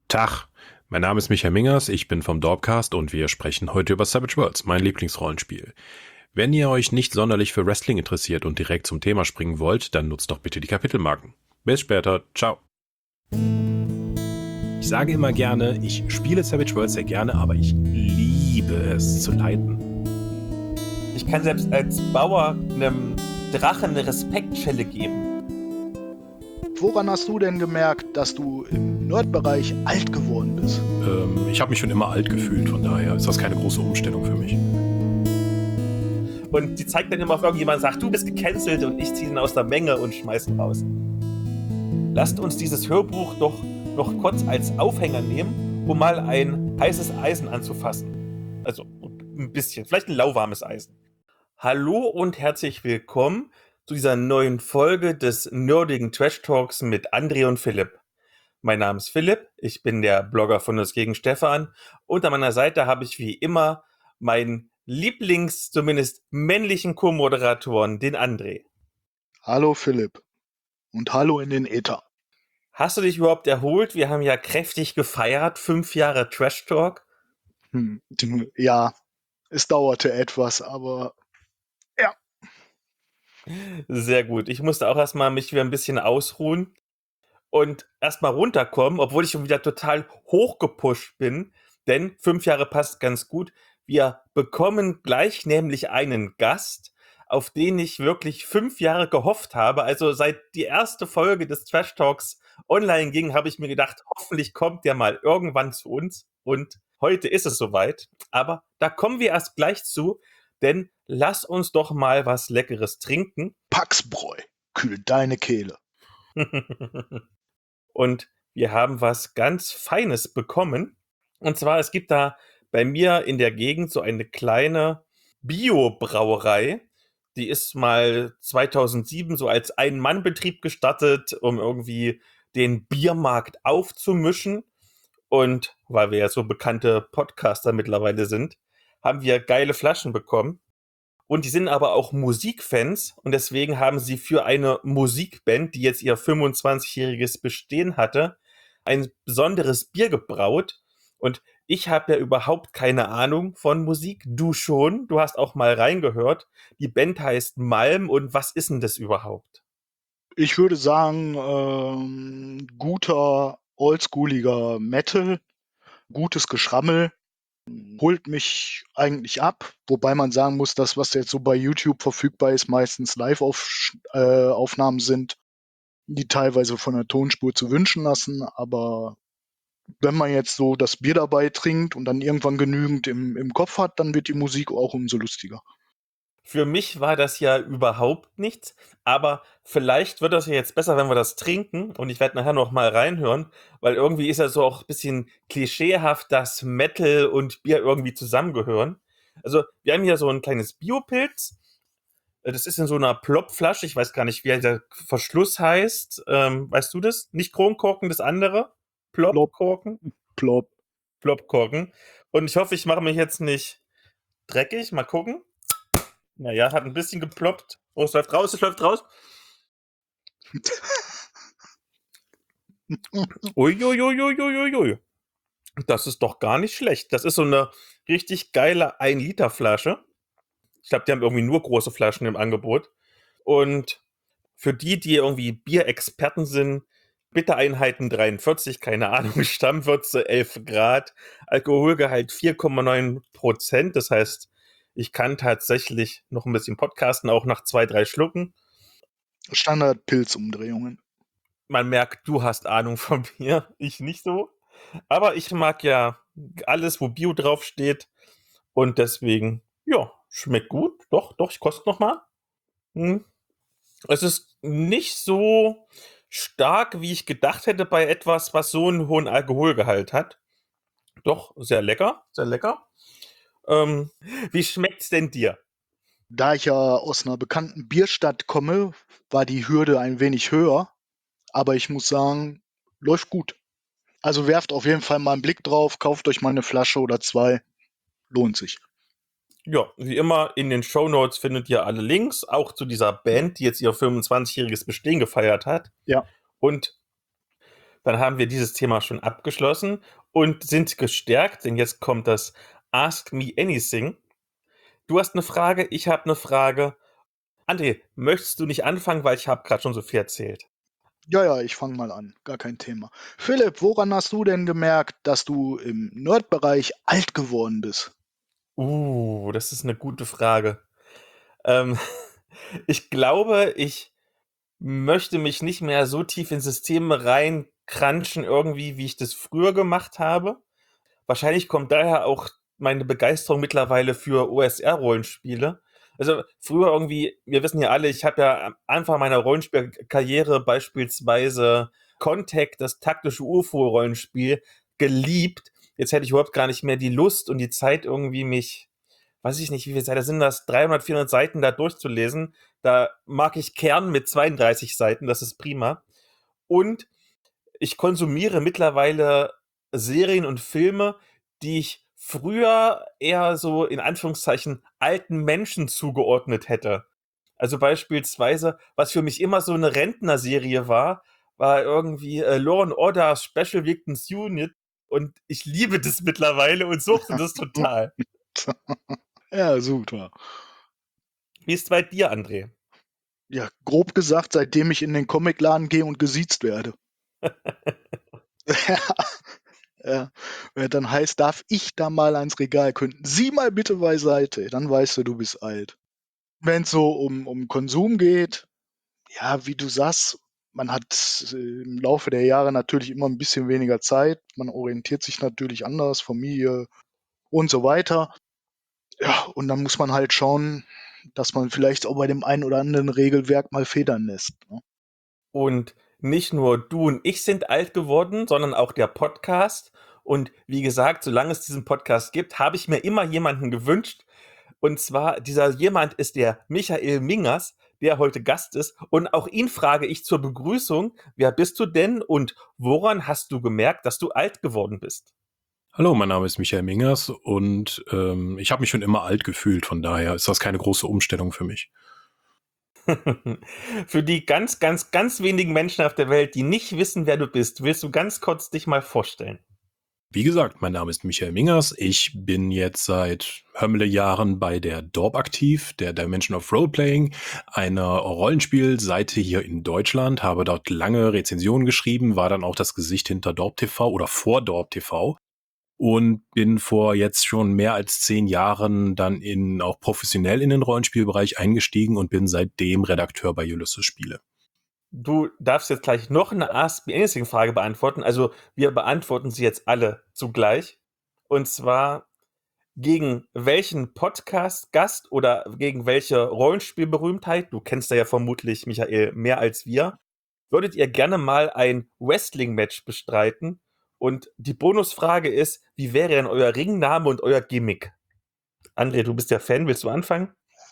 Tag, mein Name ist Michael Mingers, ich bin vom Dorpcast und wir sprechen heute über Savage Worlds, mein Lieblingsrollenspiel. Wenn ihr euch nicht sonderlich für Wrestling interessiert und direkt zum Thema springen wollt, dann nutzt doch bitte die Kapitelmarken. Bis später, ciao. Ich sage immer gerne, ich spiele Savage Worlds sehr gerne, aber ich liebe es zu leiten. Ich kann selbst als Bauer einem Drachen eine Respektschelle geben. Woran hast du denn gemerkt, dass du im Nerdbereich alt geworden bist? Ich habe mich schon immer alt gefühlt, von daher ist das keine große Umstellung für mich. Und die zeigt dann immer auf irgendjemanden und sagt, du bist gecancelt und ich ziehe ihn aus der Menge und schmeiß ihn raus. Lasst uns dieses Hörbuch doch noch kurz als Aufhänger nehmen, um mal ein heißes Eisen anzufassen. Also ein bisschen, vielleicht ein lauwarmes Eisen. Hallo und herzlich willkommen zu dieser neuen Folge des nerdigen Trash Talks mit André und Philipp. Mein Name ist Philipp, ich bin der Blogger von Uns gegen Stefan und an meiner Seite habe ich wie immer meinen zumindest männlichen Co-Moderatoren, den André. Hallo Philipp und hallo in den Äther. Hast du dich überhaupt erholt? Wir haben ja kräftig gefeiert, 5 Jahre Trash Talk. Ja, es dauerte etwas, aber ja. Sehr gut. Ich musste auch erstmal mich wieder ein bisschen ausruhen und erstmal runterkommen, obwohl ich schon wieder total hochgepusht bin, denn 5 Jahre passt ganz gut. Wir bekommen gleich nämlich einen Gast, auf den ich wirklich 5 Jahre gehofft habe. Also seit die erste Folge des Trash Talks online ging, habe ich mir gedacht, hoffentlich kommt der mal irgendwann zu uns. Und heute ist es soweit. Aber da kommen wir erst gleich zu, denn lass uns doch mal was Leckeres trinken. Paxbräu, kühlt deine Kehle. Und wir haben was ganz Feines bekommen. Und zwar, es gibt da bei mir in der Gegend so eine kleine Bio-Brauerei. Die ist mal 2007 so als Ein-Mann-Betrieb gestartet, um irgendwie den Biermarkt aufzumischen. Und weil wir ja so bekannte Podcaster mittlerweile sind, haben wir geile Flaschen bekommen. Und die sind aber auch Musikfans und deswegen haben sie für eine Musikband, die jetzt ihr 25-jähriges Bestehen hatte, ein besonderes Bier gebraut. Und ich habe ja überhaupt keine Ahnung von Musik. Du schon. Du hast auch mal reingehört. Die Band heißt Malm. Und was ist denn das überhaupt? Ich würde sagen, guter, oldschooliger Metal, gutes Geschrammel, holt mich eigentlich ab. Wobei man sagen muss, das, was jetzt so bei YouTube verfügbar ist, meistens Live-Aufnahmen sind, die teilweise von der Tonspur zu wünschen lassen, aber wenn man jetzt so das Bier dabei trinkt und dann irgendwann genügend im Kopf hat, dann wird die Musik auch umso lustiger. Für mich war das ja überhaupt nichts, aber vielleicht wird das ja jetzt besser, wenn wir das trinken und ich werde nachher noch mal reinhören, weil irgendwie ist ja so auch ein bisschen klischeehaft, dass Metal und Bier irgendwie zusammengehören. Also wir haben hier so ein kleines Biopilz, das ist in so einer Plopflasche, ich weiß gar nicht, wie der Verschluss heißt, weißt du das? Nicht Kronkorken, das andere? Plop, Plopkorken? plop. Plopkorken. Und ich hoffe, ich mache mich jetzt nicht dreckig, mal gucken. Naja, hat ein bisschen geploppt. Oh, es läuft raus, es läuft raus. Uiuiuiuiuiui. Das ist doch gar nicht schlecht. Das ist so eine richtig geile 1-Liter-Flasche. Ich glaube, die haben irgendwie nur große Flaschen im Angebot. Und für die irgendwie Bierexperten sind, Bittereinheiten 43, keine Ahnung, Stammwürze 11 Grad, Alkoholgehalt 4,9%. Das heißt, ich kann tatsächlich noch ein bisschen podcasten, auch nach 2, 3 Schlucken. Standard-Pilzumdrehungen. Man merkt, du hast Ahnung von Bier, ich nicht so. Aber ich mag ja alles, wo Bio draufsteht. Und deswegen, ja, schmeckt gut. Doch, ich koste noch mal. Es ist nicht so stark, wie ich gedacht hätte bei etwas, was so einen hohen Alkoholgehalt hat. Doch, sehr lecker, sehr lecker. Ähm, Wie schmeckt's denn dir? Da ich ja aus einer bekannten Bierstadt komme, war die Hürde ein wenig höher, aber ich muss sagen, läuft gut. Also werft auf jeden Fall mal einen Blick drauf, kauft euch mal eine Flasche oder 2, lohnt sich. Ja, wie immer in den Shownotes findet ihr alle Links, auch zu dieser Band, die jetzt ihr 25-jähriges Bestehen gefeiert hat. Ja. Und Dann haben wir dieses Thema schon abgeschlossen und sind gestärkt, denn jetzt kommt das Ask Me Anything. Du hast eine Frage, ich habe eine Frage. André, möchtest du nicht anfangen, weil ich habe gerade schon so viel erzählt? Ja, ich fange mal an. Gar kein Thema. Philipp, woran hast du denn gemerkt, dass du im Nerd-Bereich alt geworden bist? Das ist eine gute Frage. Ähm, ich glaube, ich möchte mich nicht mehr so tief in Systeme reinkranschen irgendwie, wie ich das früher gemacht habe. Wahrscheinlich kommt daher auch meine Begeisterung mittlerweile für OSR-Rollenspiele. Also früher irgendwie, wir wissen ja alle, ich habe ja am Anfang meiner Rollenspielkarriere beispielsweise Contact, das taktische UFO-Rollenspiel, geliebt. Jetzt hätte ich überhaupt gar nicht mehr die Lust und die Zeit irgendwie mich, weiß ich nicht, wie viele Seiten sind das, 300, 400 Seiten da durchzulesen. Da mag ich Kern mit 32 Seiten, das ist prima. Und ich konsumiere mittlerweile Serien und Filme, die ich früher eher so in Anführungszeichen alten Menschen zugeordnet hätte. Also beispielsweise, was für mich immer so eine Rentnerserie war irgendwie Law and Order Special Victims Unit und ich liebe das mittlerweile und suchte das total. Ja, super. Wie ist es bei dir, André? Ja, grob gesagt, seitdem ich in den Comicladen gehe und gesiezt werde. Ja, wenn dann heißt, darf ich da mal ans Regal? Könnten Sie mal bitte beiseite? Dann weißt du bist alt. Wenn es so um Konsum geht, ja, wie du sagst, man hat im Laufe der Jahre natürlich immer ein bisschen weniger Zeit. Man orientiert sich natürlich anders, Familie und so weiter. Ja, und dann muss man halt schauen, dass man vielleicht auch bei dem einen oder anderen Regelwerk mal Federn lässt, ne? Und nicht nur du und ich sind alt geworden, sondern auch der Podcast. Und wie gesagt, solange es diesen Podcast gibt, habe ich mir immer jemanden gewünscht. Und zwar, dieser jemand ist der Michael Mingers, der heute Gast ist. Und auch ihn frage ich zur Begrüßung, wer bist du denn und woran hast du gemerkt, dass du alt geworden bist? Hallo, mein Name ist Michael Mingers und ich habe mich schon immer alt gefühlt, von daher ist das keine große Umstellung für mich. Für die ganz, ganz, ganz wenigen Menschen auf der Welt, die nicht wissen, wer du bist, willst du ganz kurz dich mal vorstellen? Wie gesagt, mein Name ist Michael Mingers. Ich bin jetzt seit Jahren bei der Dorp aktiv, der Dimension of Roleplaying, einer Rollenspielseite hier in Deutschland, habe dort lange Rezensionen geschrieben, war dann auch das Gesicht hinter Dorp TV oder vor Dorp TV und bin vor jetzt schon mehr als 10 Jahren dann auch professionell in den Rollenspielbereich eingestiegen und bin seitdem Redakteur bei Ulysses Spiele. Du darfst jetzt gleich noch eine Ask Me Anything-Frage beantworten. Also wir beantworten sie jetzt alle zugleich. Und zwar, gegen welchen Podcast-Gast oder gegen welche Rollenspielberühmtheit, du kennst ja vermutlich, Michael, mehr als wir, würdet ihr gerne mal ein Wrestling-Match bestreiten? Und die Bonusfrage ist, wie wäre denn euer Ringname und euer Gimmick? André, du bist ja Fan, willst du anfangen?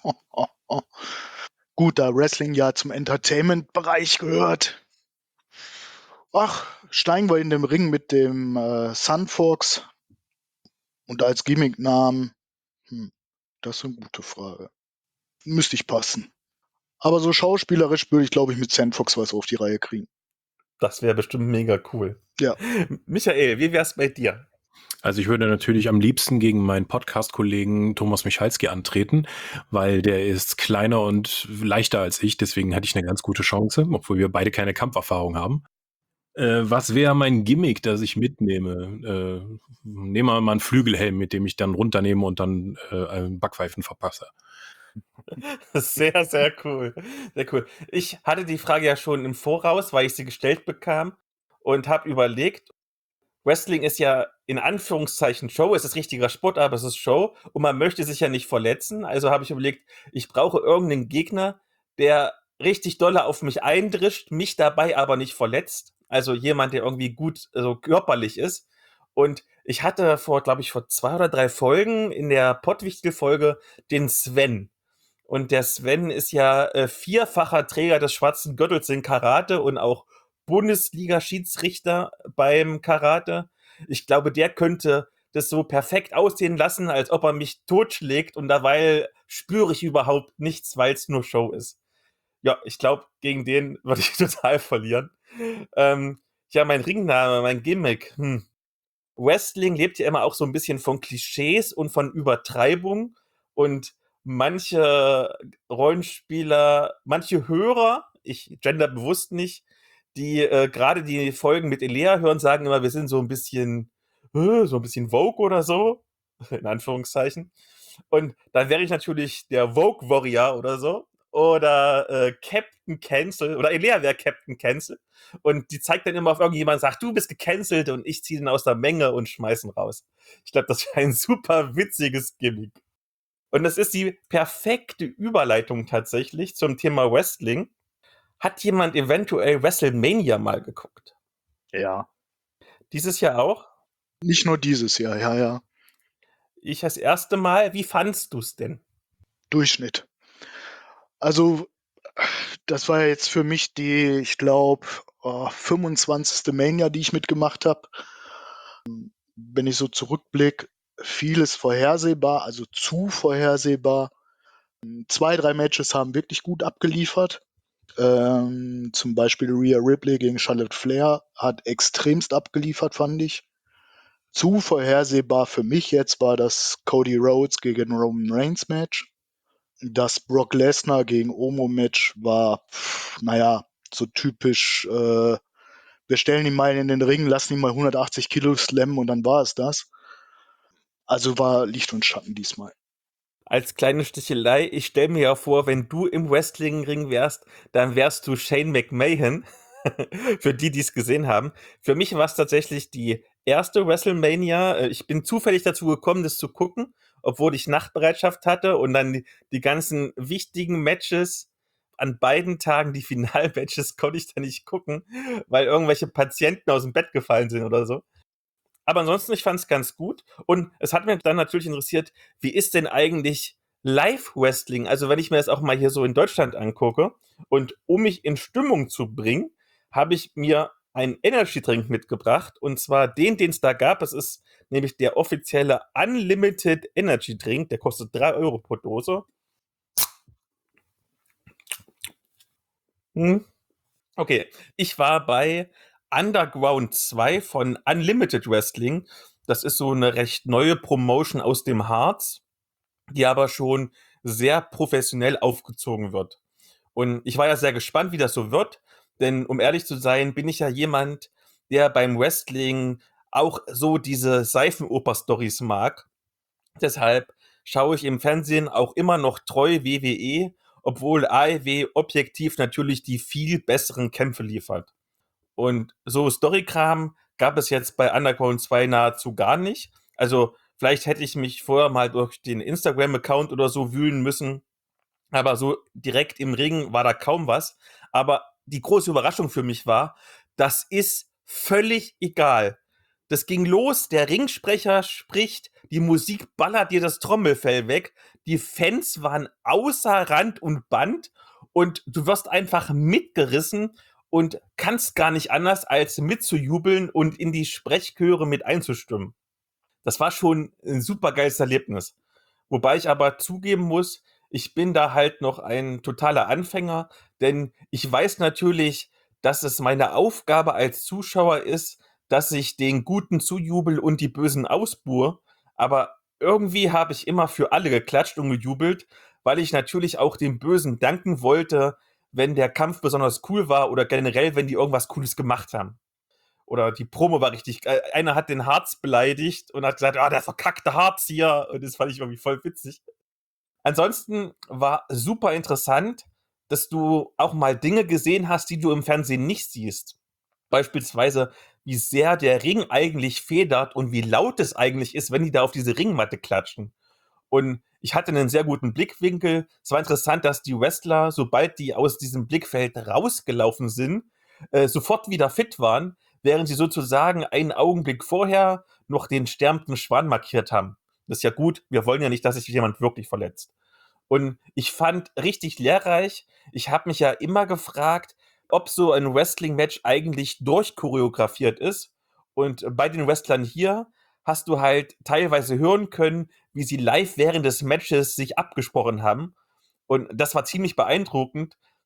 Gut, da Wrestling ja zum Entertainment-Bereich gehört. Ach, steigen wir in den Ring mit dem Sunfox und als Gimmicknamen. Das ist eine gute Frage. Müsste ich passen. Aber so schauspielerisch würde ich, glaube ich, mit Sandfox was auf die Reihe kriegen. Das wäre bestimmt mega cool. Ja. Michael, wie wär's bei dir? Also ich würde natürlich am liebsten gegen meinen Podcast-Kollegen Thomas Michalski antreten, weil der ist kleiner und leichter als ich, deswegen hätte ich eine ganz gute Chance, obwohl wir beide keine Kampferfahrung haben. Was wäre mein Gimmick, das ich mitnehme? Nehmen wir mal einen Flügelhelm, mit dem ich dann runternehme und dann Backpfeifen verpasse. Sehr, sehr cool. Sehr cool. Ich hatte die Frage ja schon im Voraus, weil ich sie gestellt bekam und habe überlegt, Wrestling ist ja in Anführungszeichen Show, es ist richtiger Sport, aber es ist Show und man möchte sich ja nicht verletzen. Also habe ich überlegt, ich brauche irgendeinen Gegner, der richtig dolle auf mich eindrischt, mich dabei aber nicht verletzt. Also jemand, der irgendwie gut also körperlich ist. Und ich hatte glaube ich, vor 2 oder 3 Folgen in der Pottwichtel-Folge den Sven. Und der Sven ist ja vierfacher Träger des schwarzen Gürtels in Karate und auch Bundesliga-Schiedsrichter beim Karate. Ich glaube, der könnte das so perfekt aussehen lassen, als ob er mich totschlägt und dabei spüre ich überhaupt nichts, weil es nur Show ist. Ja, ich glaube, gegen den würde ich total verlieren. Ja, mein Ringname, mein Gimmick. Wrestling lebt ja immer auch so ein bisschen von Klischees und von Übertreibung und manche Rollenspieler, manche Hörer, ich gender bewusst nicht, die gerade die Folgen mit Elea hören, sagen immer, wir sind so ein bisschen Vogue oder so, in Anführungszeichen. Und dann wäre ich natürlich der Vogue Warrior oder so. Oder Captain Cancel. Oder Elea wäre Captain Cancel. Und die zeigt dann immer auf irgendjemanden und sagt, du bist gecancelt und ich ziehe ihn aus der Menge und schmeiß ihn raus. Ich glaube, das wäre ein super witziges Gimmick. Und das ist die perfekte Überleitung tatsächlich zum Thema Wrestling. Hat jemand eventuell WrestleMania mal geguckt? Ja. Dieses Jahr auch? Nicht nur dieses Jahr, ja. Ich das erste Mal. Wie fandst du es denn? Durchschnitt. Also, das war jetzt für mich die, ich glaube, 25. Mania, die ich mitgemacht habe. Wenn ich so zurückblicke, vieles vorhersehbar, also zu vorhersehbar. 2, 3 Matches haben wirklich gut abgeliefert. Zum Beispiel Rhea Ripley gegen Charlotte Flair hat extremst abgeliefert, fand ich. Zu vorhersehbar für mich jetzt war das Cody Rhodes gegen Roman Reigns Match. Das Brock Lesnar gegen Omo Match war, naja, so typisch, wir stellen ihn mal in den Ring, lassen ihn mal 180 Kilo slammen und dann war es das. Also war Licht und Schatten diesmal. Als kleine Stichelei, ich stelle mir ja vor, wenn du im Wrestlingring wärst, dann wärst du Shane McMahon. Für die, die es gesehen haben. Für mich war es tatsächlich die erste WrestleMania. Ich bin zufällig dazu gekommen, das zu gucken, obwohl ich Nachtbereitschaft hatte und dann die ganzen wichtigen Matches an beiden Tagen, die Finalmatches, konnte ich da nicht gucken, weil irgendwelche Patienten aus dem Bett gefallen sind oder so. Aber ansonsten, ich fand es ganz gut. Und es hat mich dann natürlich interessiert, wie ist denn eigentlich Live-Wrestling? Also wenn ich mir das auch mal hier so in Deutschland angucke und um mich in Stimmung zu bringen, habe ich mir einen Energy-Drink mitgebracht. Und zwar den es da gab. Es ist nämlich der offizielle Unlimited Energy-Drink. Der kostet 3 Euro pro Dose. Hm. Okay, ich war bei Underground 2 von Unlimited Wrestling. Das ist so eine recht neue Promotion aus dem Harz, die aber schon sehr professionell aufgezogen wird. Und ich war ja sehr gespannt, wie das so wird, denn um ehrlich zu sein, bin ich ja jemand, der beim Wrestling auch so diese Seifenoper-Stories mag. Deshalb schaue ich im Fernsehen auch immer noch treu WWE, obwohl AEW objektiv natürlich die viel besseren Kämpfe liefert. Und so Storykram gab es jetzt bei Underground 2 nahezu gar nicht. Also vielleicht hätte ich mich vorher mal durch den Instagram-Account oder so wühlen müssen, aber so direkt im Ring war da kaum was. Aber die große Überraschung für mich war, das ist völlig egal. Das ging los, der Ringsprecher spricht, die Musik ballert dir das Trommelfell weg, die Fans waren außer Rand und Band und du wirst einfach mitgerissen und kannst gar nicht anders, als mitzujubeln und in die Sprechchöre mit einzustimmen. Das war schon ein super geiles Erlebnis. Wobei ich aber zugeben muss, ich bin da halt noch ein totaler Anfänger, denn ich weiß natürlich, dass es meine Aufgabe als Zuschauer ist, dass ich den Guten zujubel und die Bösen ausbuhe. Aber irgendwie habe ich immer für alle geklatscht und gejubelt, weil ich natürlich auch den Bösen danken wollte, wenn der Kampf besonders cool war oder generell, wenn die irgendwas Cooles gemacht haben. Oder die Promo war richtig geil. Einer hat den Harz beleidigt und hat gesagt, der verkackte Harz hier. Und das fand ich irgendwie voll witzig. Ansonsten war super interessant, dass du auch mal Dinge gesehen hast, die du im Fernsehen nicht siehst. Beispielsweise, wie sehr der Ring eigentlich federt und wie laut es eigentlich ist, wenn die da auf diese Ringmatte klatschen. Und ich hatte einen sehr guten Blickwinkel. Es war interessant, dass die Wrestler, sobald die aus diesem Blickfeld rausgelaufen sind, sofort wieder fit waren, während sie sozusagen einen Augenblick vorher noch den sterbenden Schwan markiert haben. Das ist ja gut, wir wollen ja nicht, dass sich jemand wirklich verletzt. Und ich fand richtig lehrreich. Ich habe mich ja immer gefragt, ob so ein Wrestling-Match eigentlich durchchoreografiert ist. Und bei den Wrestlern hier hast du halt teilweise hören können, wie sie live während des Matches sich abgesprochen haben. Und das war ziemlich beeindruckend,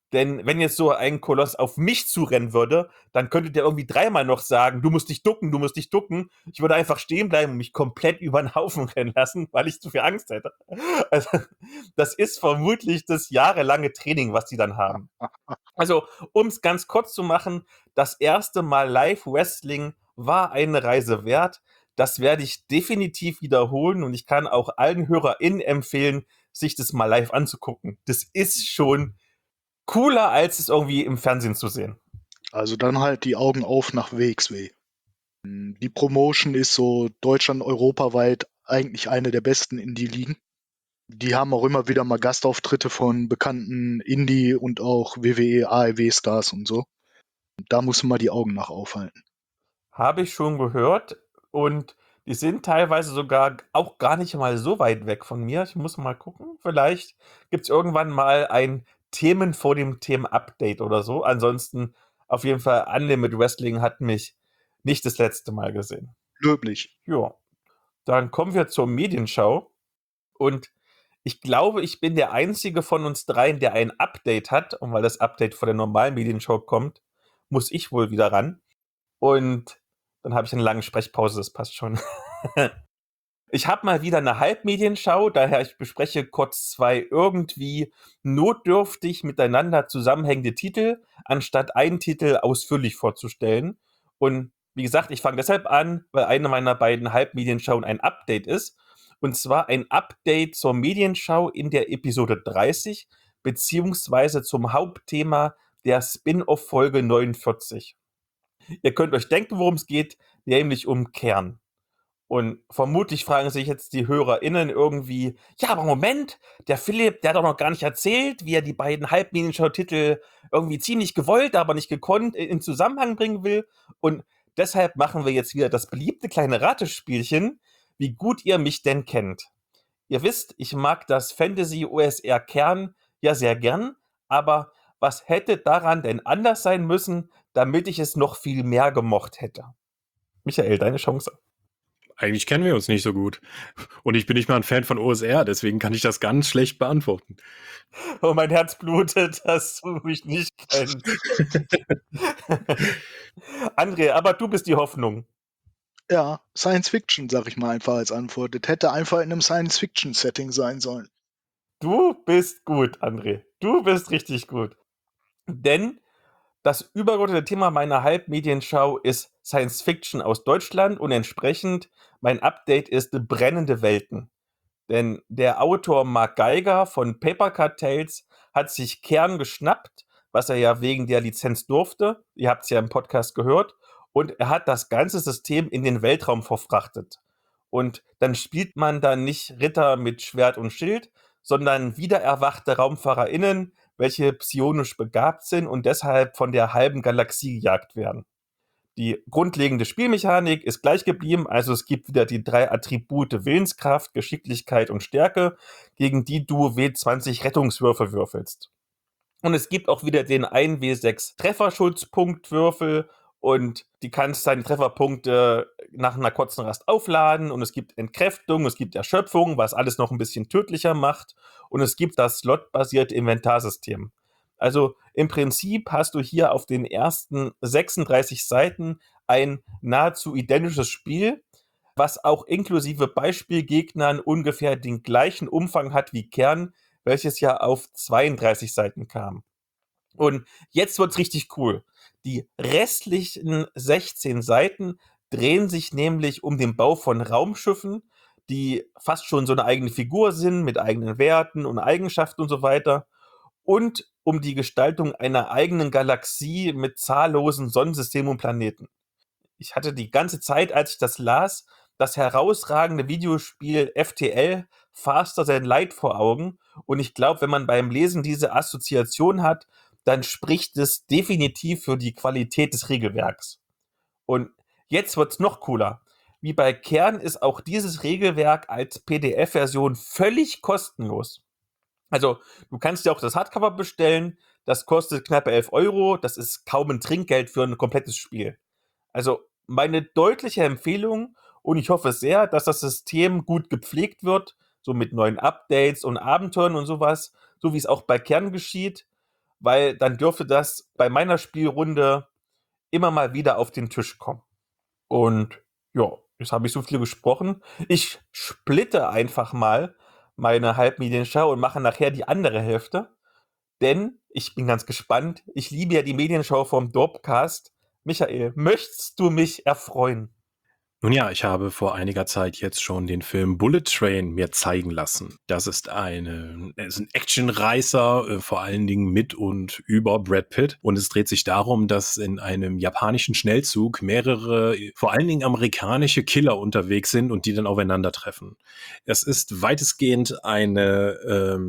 Denn wenn jetzt so ein Koloss auf mich zurennen würde, dann könnte der irgendwie dreimal noch sagen, du musst dich ducken, du musst dich ducken. Ich würde einfach stehen bleiben und mich komplett über den Haufen rennen lassen, weil ich zu viel Angst hätte. Also, das ist vermutlich das jahrelange Training, was die dann haben. Also, um es ganz kurz zu machen, das erste Mal Live-Wrestling war eine Reise wert. Das werde ich definitiv wiederholen und ich kann auch allen HörerInnen empfehlen, sich das mal live anzugucken. Das ist schon cooler, als es irgendwie im Fernsehen zu sehen. Also dann halt die Augen auf nach WXW. Die Promotion ist so Deutschland, europaweit eigentlich eine der besten Indie-Ligen. Die haben auch immer wieder mal Gastauftritte von bekannten Indie- und auch WWE, AEW-Stars und so. Da muss man die Augen nach aufhalten. Habe ich schon gehört und die sind teilweise sogar auch gar nicht mal so weit weg von mir. Ich muss mal gucken. Vielleicht gibt es irgendwann mal ein Themen vor dem Themen-Update oder so. Ansonsten auf jeden Fall Unlimited Wrestling hat mich nicht das letzte Mal gesehen. Löblich. Ja, dann kommen wir zur Medienschau. Und ich glaube, ich bin der einzige von uns dreien, der ein Update hat. Und weil das Update vor der normalen Medienschau kommt, muss ich wohl wieder ran. Und dann habe ich eine lange Sprechpause, das passt schon. Ich habe mal wieder eine Halbmedienschau, daher ich bespreche kurz zwei irgendwie notdürftig miteinander zusammenhängende Titel, anstatt einen Titel ausführlich vorzustellen. Und wie gesagt, ich fange deshalb an, weil eine meiner beiden Halbmedienschauen ein Update ist. Und zwar ein Update zur Medienschau in der Episode 30, beziehungsweise zum Hauptthema der Spin-off-Folge 49. Ihr könnt euch denken, worum es geht, nämlich um Kern. Und vermutlich fragen sich jetzt die HörerInnen irgendwie, ja, aber Moment, der Philipp, der hat doch noch gar nicht erzählt, wie er die beiden Halbmedienschau-Titel irgendwie ziemlich gewollt, aber nicht gekonnt in Zusammenhang bringen will. Und deshalb machen wir jetzt wieder das beliebte kleine Ratespielchen, wie gut ihr mich denn kennt. Ihr wisst, ich mag das Fantasy-OSR-Kern ja sehr gern, aber was hätte daran denn anders sein müssen, damit ich es noch viel mehr gemocht hätte? Michael, deine Chance. Eigentlich kennen wir uns nicht so gut. Und ich bin nicht mal ein Fan von OSR, deswegen kann ich das ganz schlecht beantworten. Oh, mein Herz blutet, dass du mich nicht kennst. André, aber du bist die Hoffnung. Ja, Science Fiction, sag ich mal einfach als Antwort. Das hätte einfach in einem Science Fiction Setting sein sollen. Du bist gut, André. Du bist richtig gut. Denn das übergeordnete Thema meiner Halbmedienschau ist Science Fiction aus Deutschland und entsprechend mein Update ist brennende Welten. Denn der Autor Mark Geiger von Paper Cut Tales hat sich Kern geschnappt, was er ja wegen der Lizenz durfte. Ihr habt es ja im Podcast gehört. Und er hat das ganze System in den Weltraum verfrachtet. Und dann spielt man da nicht Ritter mit Schwert und Schild, sondern wiedererwachte RaumfahrerInnen, welche psionisch begabt sind und deshalb von der halben Galaxie gejagt werden. Die grundlegende Spielmechanik ist gleich geblieben, also es gibt wieder die 3 Attribute Willenskraft, Geschicklichkeit und Stärke, gegen die du W20 Rettungswürfe würfelst. Und es gibt auch wieder den 1W6 Trefferschutzpunktwürfel und die kannst deine Trefferpunkte nach einer kurzen Rast aufladen und es gibt Entkräftung, es gibt Erschöpfung, was alles noch ein bisschen tödlicher macht und es gibt das slotbasierte Inventarsystem. Also im Prinzip hast du hier auf den ersten 36 Seiten ein nahezu identisches Spiel, was auch inklusive Beispielgegnern ungefähr den gleichen Umfang hat wie Kern, welches ja auf 32 Seiten kam. Und jetzt wird's richtig cool. Die restlichen 16 Seiten drehen sich nämlich um den Bau von Raumschiffen, die fast schon so eine eigene Figur sind, mit eigenen Werten und Eigenschaften und so weiter. Und um die Gestaltung einer eigenen Galaxie mit zahllosen Sonnensystemen und Planeten. Ich hatte die ganze Zeit, als ich das las, das herausragende Videospiel FTL Faster Than Light vor Augen. Und ich glaube, wenn man beim Lesen diese Assoziation hat, dann spricht es definitiv für die Qualität des Regelwerks. Und jetzt wird's noch cooler. Wie bei Kern ist auch dieses Regelwerk als PDF-Version völlig kostenlos. Also, du kannst dir auch das Hardcover bestellen. Das kostet knappe 11 Euro. Das ist kaum ein Trinkgeld für ein komplettes Spiel. Also, meine deutliche Empfehlung und ich hoffe sehr, dass das System gut gepflegt wird, so mit neuen Updates und Abenteuern und sowas, so wie es auch bei Kern geschieht. weil dann dürfte das bei meiner Spielrunde immer mal wieder auf den Tisch kommen. Und ja, jetzt habe ich so viel gesprochen. Ich splitte einfach mal meine Halbmedienschau und mache nachher die andere Hälfte. Denn ich bin ganz gespannt. Ich liebe ja die Medienschau vom Dorpcast. Michael, möchtest du mich erfreuen? Nun ja, ich habe vor einiger Zeit jetzt schon den Film Bullet Train mir zeigen lassen. Das ist ein Actionreißer, vor allen Dingen mit und über Brad Pitt. Und es dreht sich darum, dass in einem japanischen Schnellzug mehrere, vor allen Dingen amerikanische Killer unterwegs sind und die dann aufeinandertreffen. Es ist weitestgehend eine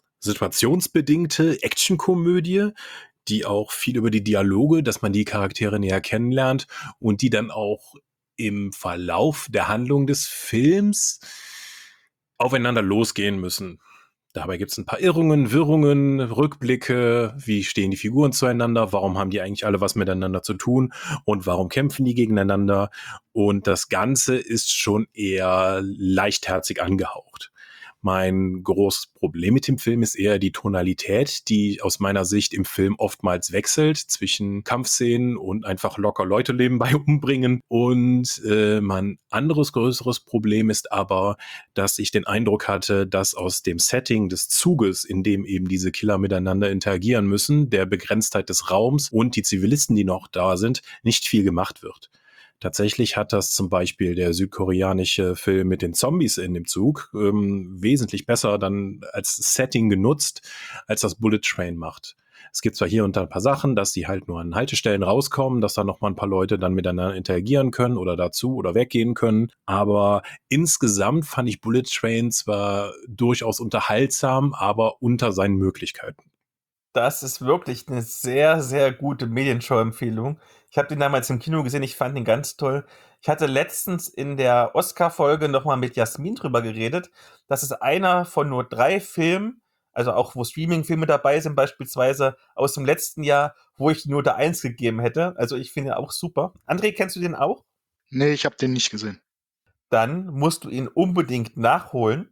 situationsbedingte Actionkomödie, die auch viel über die Dialoge, dass man die Charaktere näher kennenlernt und die dann auch im Verlauf der Handlung des Films aufeinander losgehen müssen. Dabei gibt es ein paar Irrungen, Wirrungen, Rückblicke, wie stehen die Figuren zueinander, warum haben die eigentlich alle was miteinander zu tun und warum kämpfen die gegeneinander. Und das Ganze ist schon eher leichtherzig angehaucht. Mein großes Problem mit dem Film ist eher die Tonalität, die aus meiner Sicht im Film oftmals wechselt zwischen Kampfszenen und einfach locker Leute nebenbei umbringen. Und mein anderes größeres Problem ist aber, dass ich den Eindruck hatte, dass aus dem Setting des Zuges, in dem eben diese Killer miteinander interagieren müssen, der Begrenztheit des Raums und die Zivilisten, die noch da sind, nicht viel gemacht wird. Tatsächlich hat das zum Beispiel der südkoreanische Film mit den Zombies in dem Zug wesentlich besser dann als Setting genutzt, als das Bullet Train macht. Es gibt zwar hier und da ein paar Sachen, dass die halt nur an Haltestellen rauskommen, dass da noch mal ein paar Leute dann miteinander interagieren können oder dazu oder weggehen können, aber insgesamt fand ich Bullet Train zwar durchaus unterhaltsam, aber unter seinen Möglichkeiten. Das ist wirklich eine sehr, sehr gute Medienschau-Empfehlung. Ich habe den damals im Kino gesehen, ich fand den ganz toll. Ich hatte letztens in der Oscar-Folge nochmal mit Jasmin drüber geredet. Das ist einer von nur 3 Filmen, also auch wo Streaming-Filme dabei sind, beispielsweise aus dem letzten Jahr, wo ich die Note 1 gegeben hätte. Also ich finde ihn auch super. André, kennst du den auch? Nee, ich habe den nicht gesehen. Dann musst du ihn unbedingt nachholen.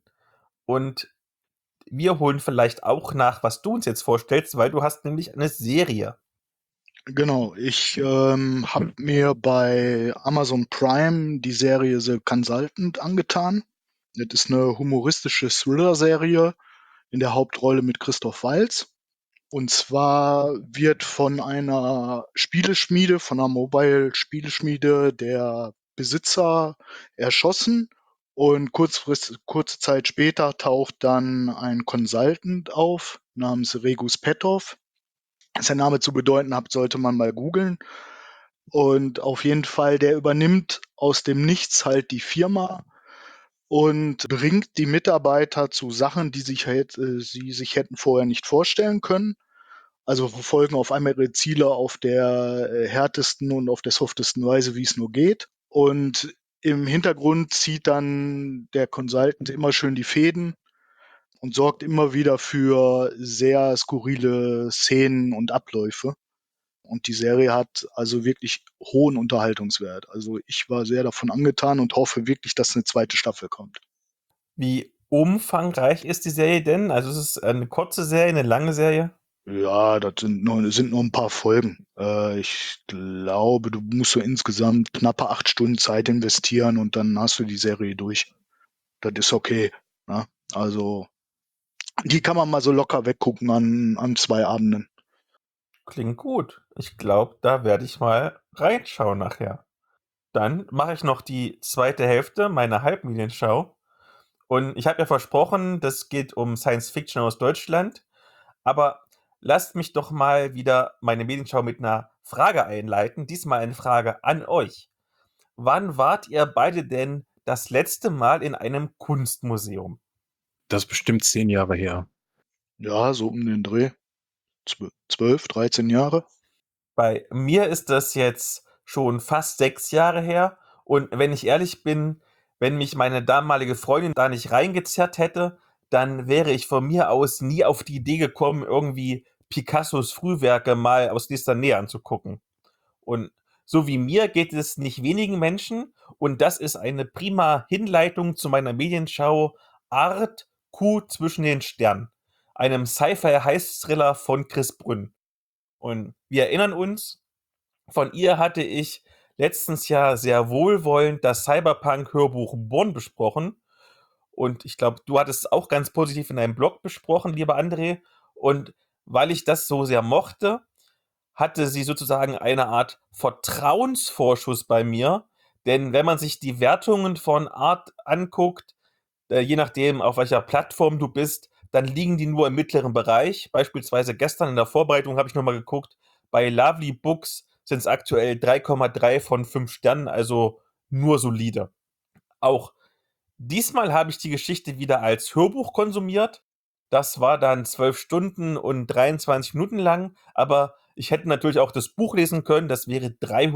Und wir holen vielleicht auch nach, was du uns jetzt vorstellst, weil du hast nämlich eine Serie. Genau, ich habe mir bei Amazon Prime die Serie The Consultant angetan. Das ist eine humoristische Thriller-Serie in der Hauptrolle mit Christoph Waltz. Und zwar wird von einer Spieleschmiede, von einer Mobile-Spieleschmiede der Besitzer erschossen. Und kurze Zeit später taucht dann ein Consultant auf namens Regus Petov. Was der Name zu bedeuten hat, sollte man mal googeln. Und auf jeden Fall, der übernimmt aus dem Nichts halt die Firma und bringt die Mitarbeiter zu Sachen, die sie sich hätten vorher nicht vorstellen können. Also verfolgen auf einmal ihre Ziele auf der härtesten und auf der softesten Weise, wie es nur geht. Und im Hintergrund zieht dann der Consultant immer schön die Fäden und sorgt immer wieder für sehr skurrile Szenen und Abläufe. Und die Serie hat also wirklich hohen Unterhaltungswert. Also ich war sehr davon angetan und hoffe wirklich, dass eine zweite Staffel kommt. Wie umfangreich ist die Serie denn? Also ist es eine kurze Serie, eine lange Serie? Ja, das sind nur ein paar Folgen. Ich glaube, du musst so insgesamt knappe 8 Stunden Zeit investieren und dann hast du die Serie durch. Das ist okay. Ne? Also, die kann man mal so locker weggucken an 2 Abenden. Klingt gut. Ich glaube, da werde ich mal reinschauen nachher. Dann mache ich noch die zweite Hälfte meiner Halbmedienschau. Und ich habe ja versprochen, das geht um Science Fiction aus Deutschland. Aber lasst mich doch mal wieder meine Medienschau mit einer Frage einleiten. Diesmal eine Frage an euch. Wann wart ihr beide denn das letzte Mal in einem Kunstmuseum? Das ist bestimmt 10 Jahre her. Ja, so um den Dreh. 12, 13 Jahre. Bei mir ist das jetzt schon fast 6 Jahre her. Und wenn ich ehrlich bin, wenn mich meine damalige Freundin da nicht reingezerrt hätte, dann wäre ich von mir aus nie auf die Idee gekommen, irgendwie Picassos Frühwerke mal aus nächster Nähe anzugucken. Und so wie mir geht es nicht wenigen Menschen. Und das ist eine prima Hinleitung zu meiner Medienschau Art Kuh zwischen den Sternen. einem Sci-Fi-Heist-Thriller von Chris Brünn. Und wir erinnern uns, von ihr hatte ich letztens ja sehr wohlwollend das Cyberpunk-Hörbuch Born besprochen. Und ich glaube, du hattest es auch ganz positiv in deinem Blog besprochen, lieber André. Und weil ich das so sehr mochte, hatte sie sozusagen eine Art Vertrauensvorschuss bei mir. Denn wenn man sich die Wertungen von Art anguckt, je nachdem, auf welcher Plattform du bist, dann liegen die nur im mittleren Bereich. Beispielsweise gestern in der Vorbereitung habe ich nochmal geguckt, bei Lovely Books sind es aktuell 3,3 von 5 Sternen, also nur solide. Auch diesmal habe ich die Geschichte wieder als Hörbuch konsumiert. Das war dann 12 Stunden und 23 Minuten lang, aber ich hätte natürlich auch das Buch lesen können, das wäre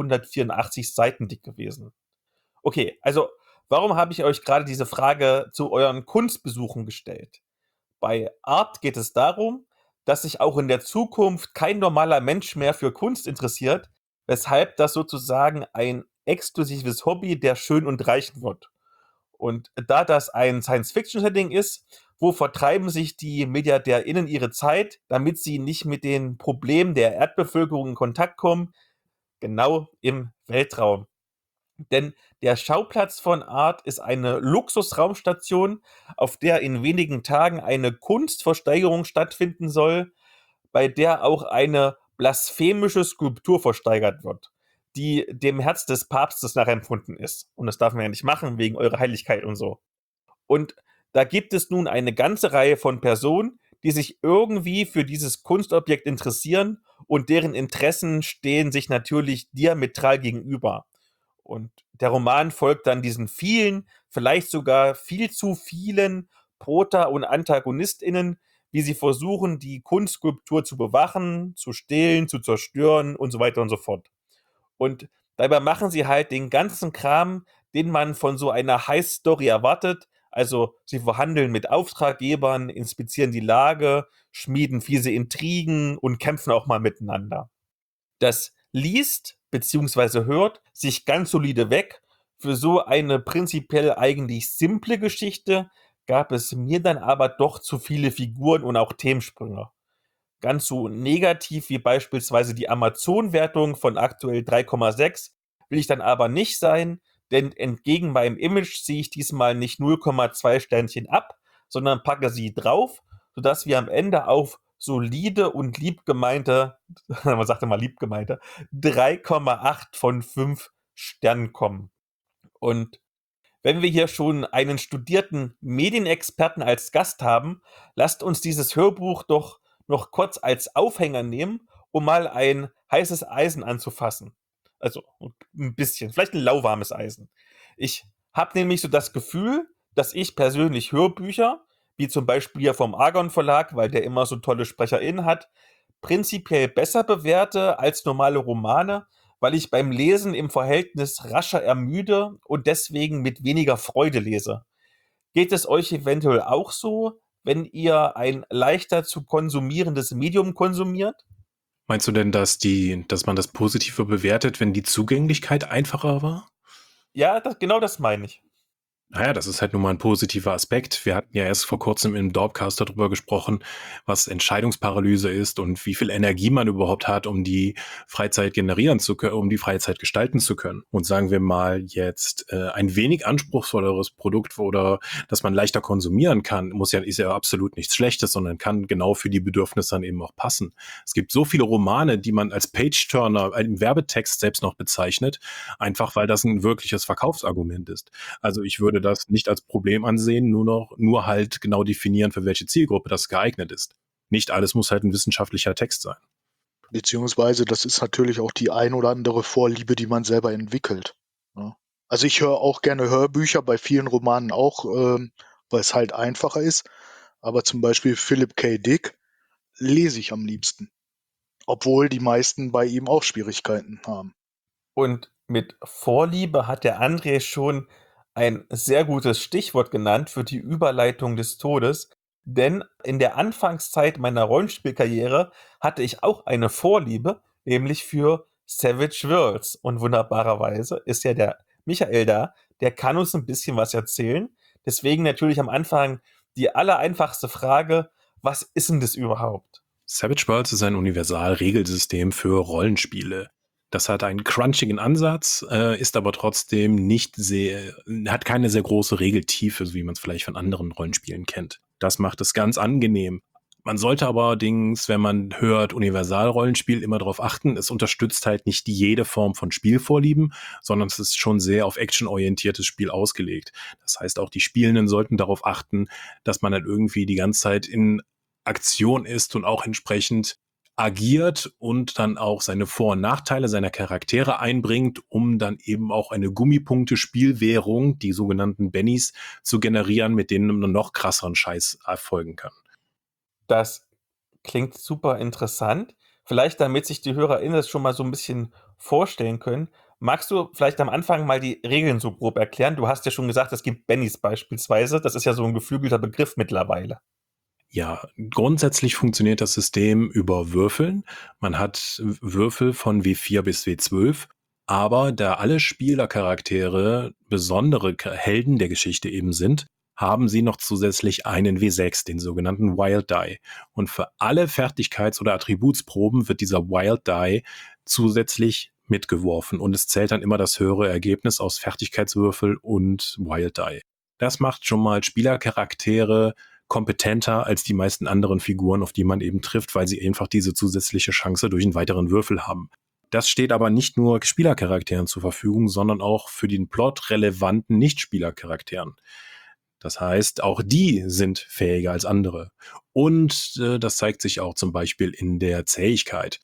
384 Seiten dick gewesen. Okay, also warum habe ich euch gerade diese Frage zu euren Kunstbesuchen gestellt? Bei Art geht es darum, dass sich auch in der Zukunft kein normaler Mensch mehr für Kunst interessiert, weshalb das sozusagen ein exklusives Hobby der Schönen und Reichen wird. Und da das ein Science-Fiction-Setting ist, wo vertreiben sich die MilliardärInnen ihre Zeit, damit sie nicht mit den Problemen der Erdbevölkerung in Kontakt kommen? Genau im Weltraum. Denn der Schauplatz von Art ist eine Luxusraumstation, auf der in wenigen Tagen eine Kunstversteigerung stattfinden soll, bei der auch eine blasphemische Skulptur versteigert wird, die dem Herz des Papstes nachempfunden ist. Und das darf man ja nicht machen, wegen eurer Heiligkeit und so. Und da gibt es nun eine ganze Reihe von Personen, die sich irgendwie für dieses Kunstobjekt interessieren und deren Interessen stehen sich natürlich diametral gegenüber. Und der Roman folgt dann diesen vielen, vielleicht sogar viel zu vielen Prota- und AntagonistInnen, wie sie versuchen, die Kunstskulptur zu bewachen, zu stehlen, zu zerstören und so weiter und so fort. Und dabei machen sie halt den ganzen Kram, den man von so einer Heist-Story erwartet. Also sie verhandeln mit Auftraggebern, inspizieren die Lage, schmieden fiese Intrigen und kämpfen auch mal miteinander. Das liest bzw. hört sich ganz solide weg. Für so eine prinzipiell eigentlich simple Geschichte gab es mir dann aber doch zu viele Figuren und auch Themensprünge. Ganz so negativ wie beispielsweise die Amazon-Wertung von aktuell 3,6 will ich dann aber nicht sein, denn entgegen meinem Image ziehe ich diesmal nicht 0,2 Sternchen ab, sondern packe sie drauf, sodass wir am Ende auf solide und liebgemeinte, man sagte mal liebgemeinte, 3,8 von 5 Sternen kommen. Und wenn wir hier schon einen studierten Medienexperten als Gast haben, lasst uns dieses Hörbuch doch noch kurz als Aufhänger nehmen, um mal ein heißes Eisen anzufassen. Also ein bisschen, vielleicht ein lauwarmes Eisen. Ich habe nämlich so das Gefühl, dass ich persönlich Hörbücher, wie zum Beispiel ja vom Argon Verlag, weil der immer so tolle SprecherInnen hat, prinzipiell besser bewerte als normale Romane, weil ich beim Lesen im Verhältnis rascher ermüde und deswegen mit weniger Freude lese. Geht es euch eventuell auch so, wenn ihr ein leichter zu konsumierendes Medium konsumiert? Meinst du denn, dass man das positiver bewertet, wenn die Zugänglichkeit einfacher war? Ja, genau das meine ich. Naja, das ist halt nun mal ein positiver Aspekt. Wir hatten ja erst vor kurzem im Dorpcast darüber gesprochen, was Entscheidungsparalyse ist und wie viel Energie man überhaupt hat, um die Freizeit generieren zu können, um die Freizeit gestalten zu können. Und sagen wir mal jetzt ein wenig anspruchsvolleres Produkt oder das man leichter konsumieren kann, ist ja absolut nichts Schlechtes, sondern kann genau für die Bedürfnisse dann eben auch passen. Es gibt so viele Romane, die man als Page-Turner im Werbetext selbst noch bezeichnet, einfach weil das ein wirkliches Verkaufsargument ist. Also ich würde das nicht als Problem ansehen, nur halt genau definieren, für welche Zielgruppe das geeignet ist. Nicht alles muss halt ein wissenschaftlicher Text sein. Beziehungsweise das ist natürlich auch die ein oder andere Vorliebe, die man selber entwickelt. Ne? Also ich höre auch gerne Hörbücher, bei vielen Romanen auch, weil es halt einfacher ist. Aber zum Beispiel Philip K. Dick lese ich am liebsten. Obwohl die meisten bei ihm auch Schwierigkeiten haben. Und mit Vorliebe hat der André schon ein sehr gutes Stichwort genannt für die Überleitung des Todes. Denn in der Anfangszeit meiner Rollenspielkarriere hatte ich auch eine Vorliebe, nämlich für Savage Worlds. Und wunderbarerweise ist ja der Michael da, der kann uns ein bisschen was erzählen. Deswegen natürlich am Anfang die allereinfachste Frage: Was ist denn das überhaupt? Savage Worlds ist ein Universal-Regelsystem für Rollenspiele. Das hat einen crunchigen Ansatz, ist aber trotzdem hat keine sehr große Regeltiefe, so wie man es vielleicht von anderen Rollenspielen kennt. Das macht es ganz angenehm. Man sollte aber allerdings, wenn man hört Universal-Rollenspiel, immer darauf achten, es unterstützt halt nicht jede Form von Spielvorlieben, sondern es ist schon sehr auf actionorientiertes Spiel ausgelegt. Das heißt, auch die Spielenden sollten darauf achten, dass man halt irgendwie die ganze Zeit in Aktion ist und auch entsprechend agiert und dann auch seine Vor- und Nachteile seiner Charaktere einbringt, um dann eben auch eine Gummipunkte-Spielwährung, die sogenannten Bennies, zu generieren, mit denen man noch krasseren Scheiß erfolgen kann. Das klingt super interessant. Vielleicht, damit sich die HörerInnen das schon mal so ein bisschen vorstellen können, magst du vielleicht am Anfang mal die Regeln so grob erklären? Du hast ja schon gesagt, es gibt Bennies beispielsweise. Das ist ja so ein geflügelter Begriff mittlerweile. Ja, grundsätzlich funktioniert das System über Würfeln. Man hat Würfel von W4 bis W12, aber da alle Spielercharaktere besondere Helden der Geschichte eben sind, haben sie noch zusätzlich einen W6, den sogenannten Wild Die. Und für alle Fertigkeits- oder Attributsproben wird dieser Wild Die zusätzlich mitgeworfen und es zählt dann immer das höhere Ergebnis aus Fertigkeitswürfel und Wild Die. Das macht schon mal Spielercharaktere kompetenter als die meisten anderen Figuren, auf die man eben trifft, weil sie einfach diese zusätzliche Chance durch einen weiteren Würfel haben. Das steht aber nicht nur Spielercharakteren zur Verfügung, sondern auch für den Plot relevanten Nicht-Spielercharakteren. Das heißt, auch die sind fähiger als andere. Und das zeigt sich auch zum Beispiel in der Zähigkeit.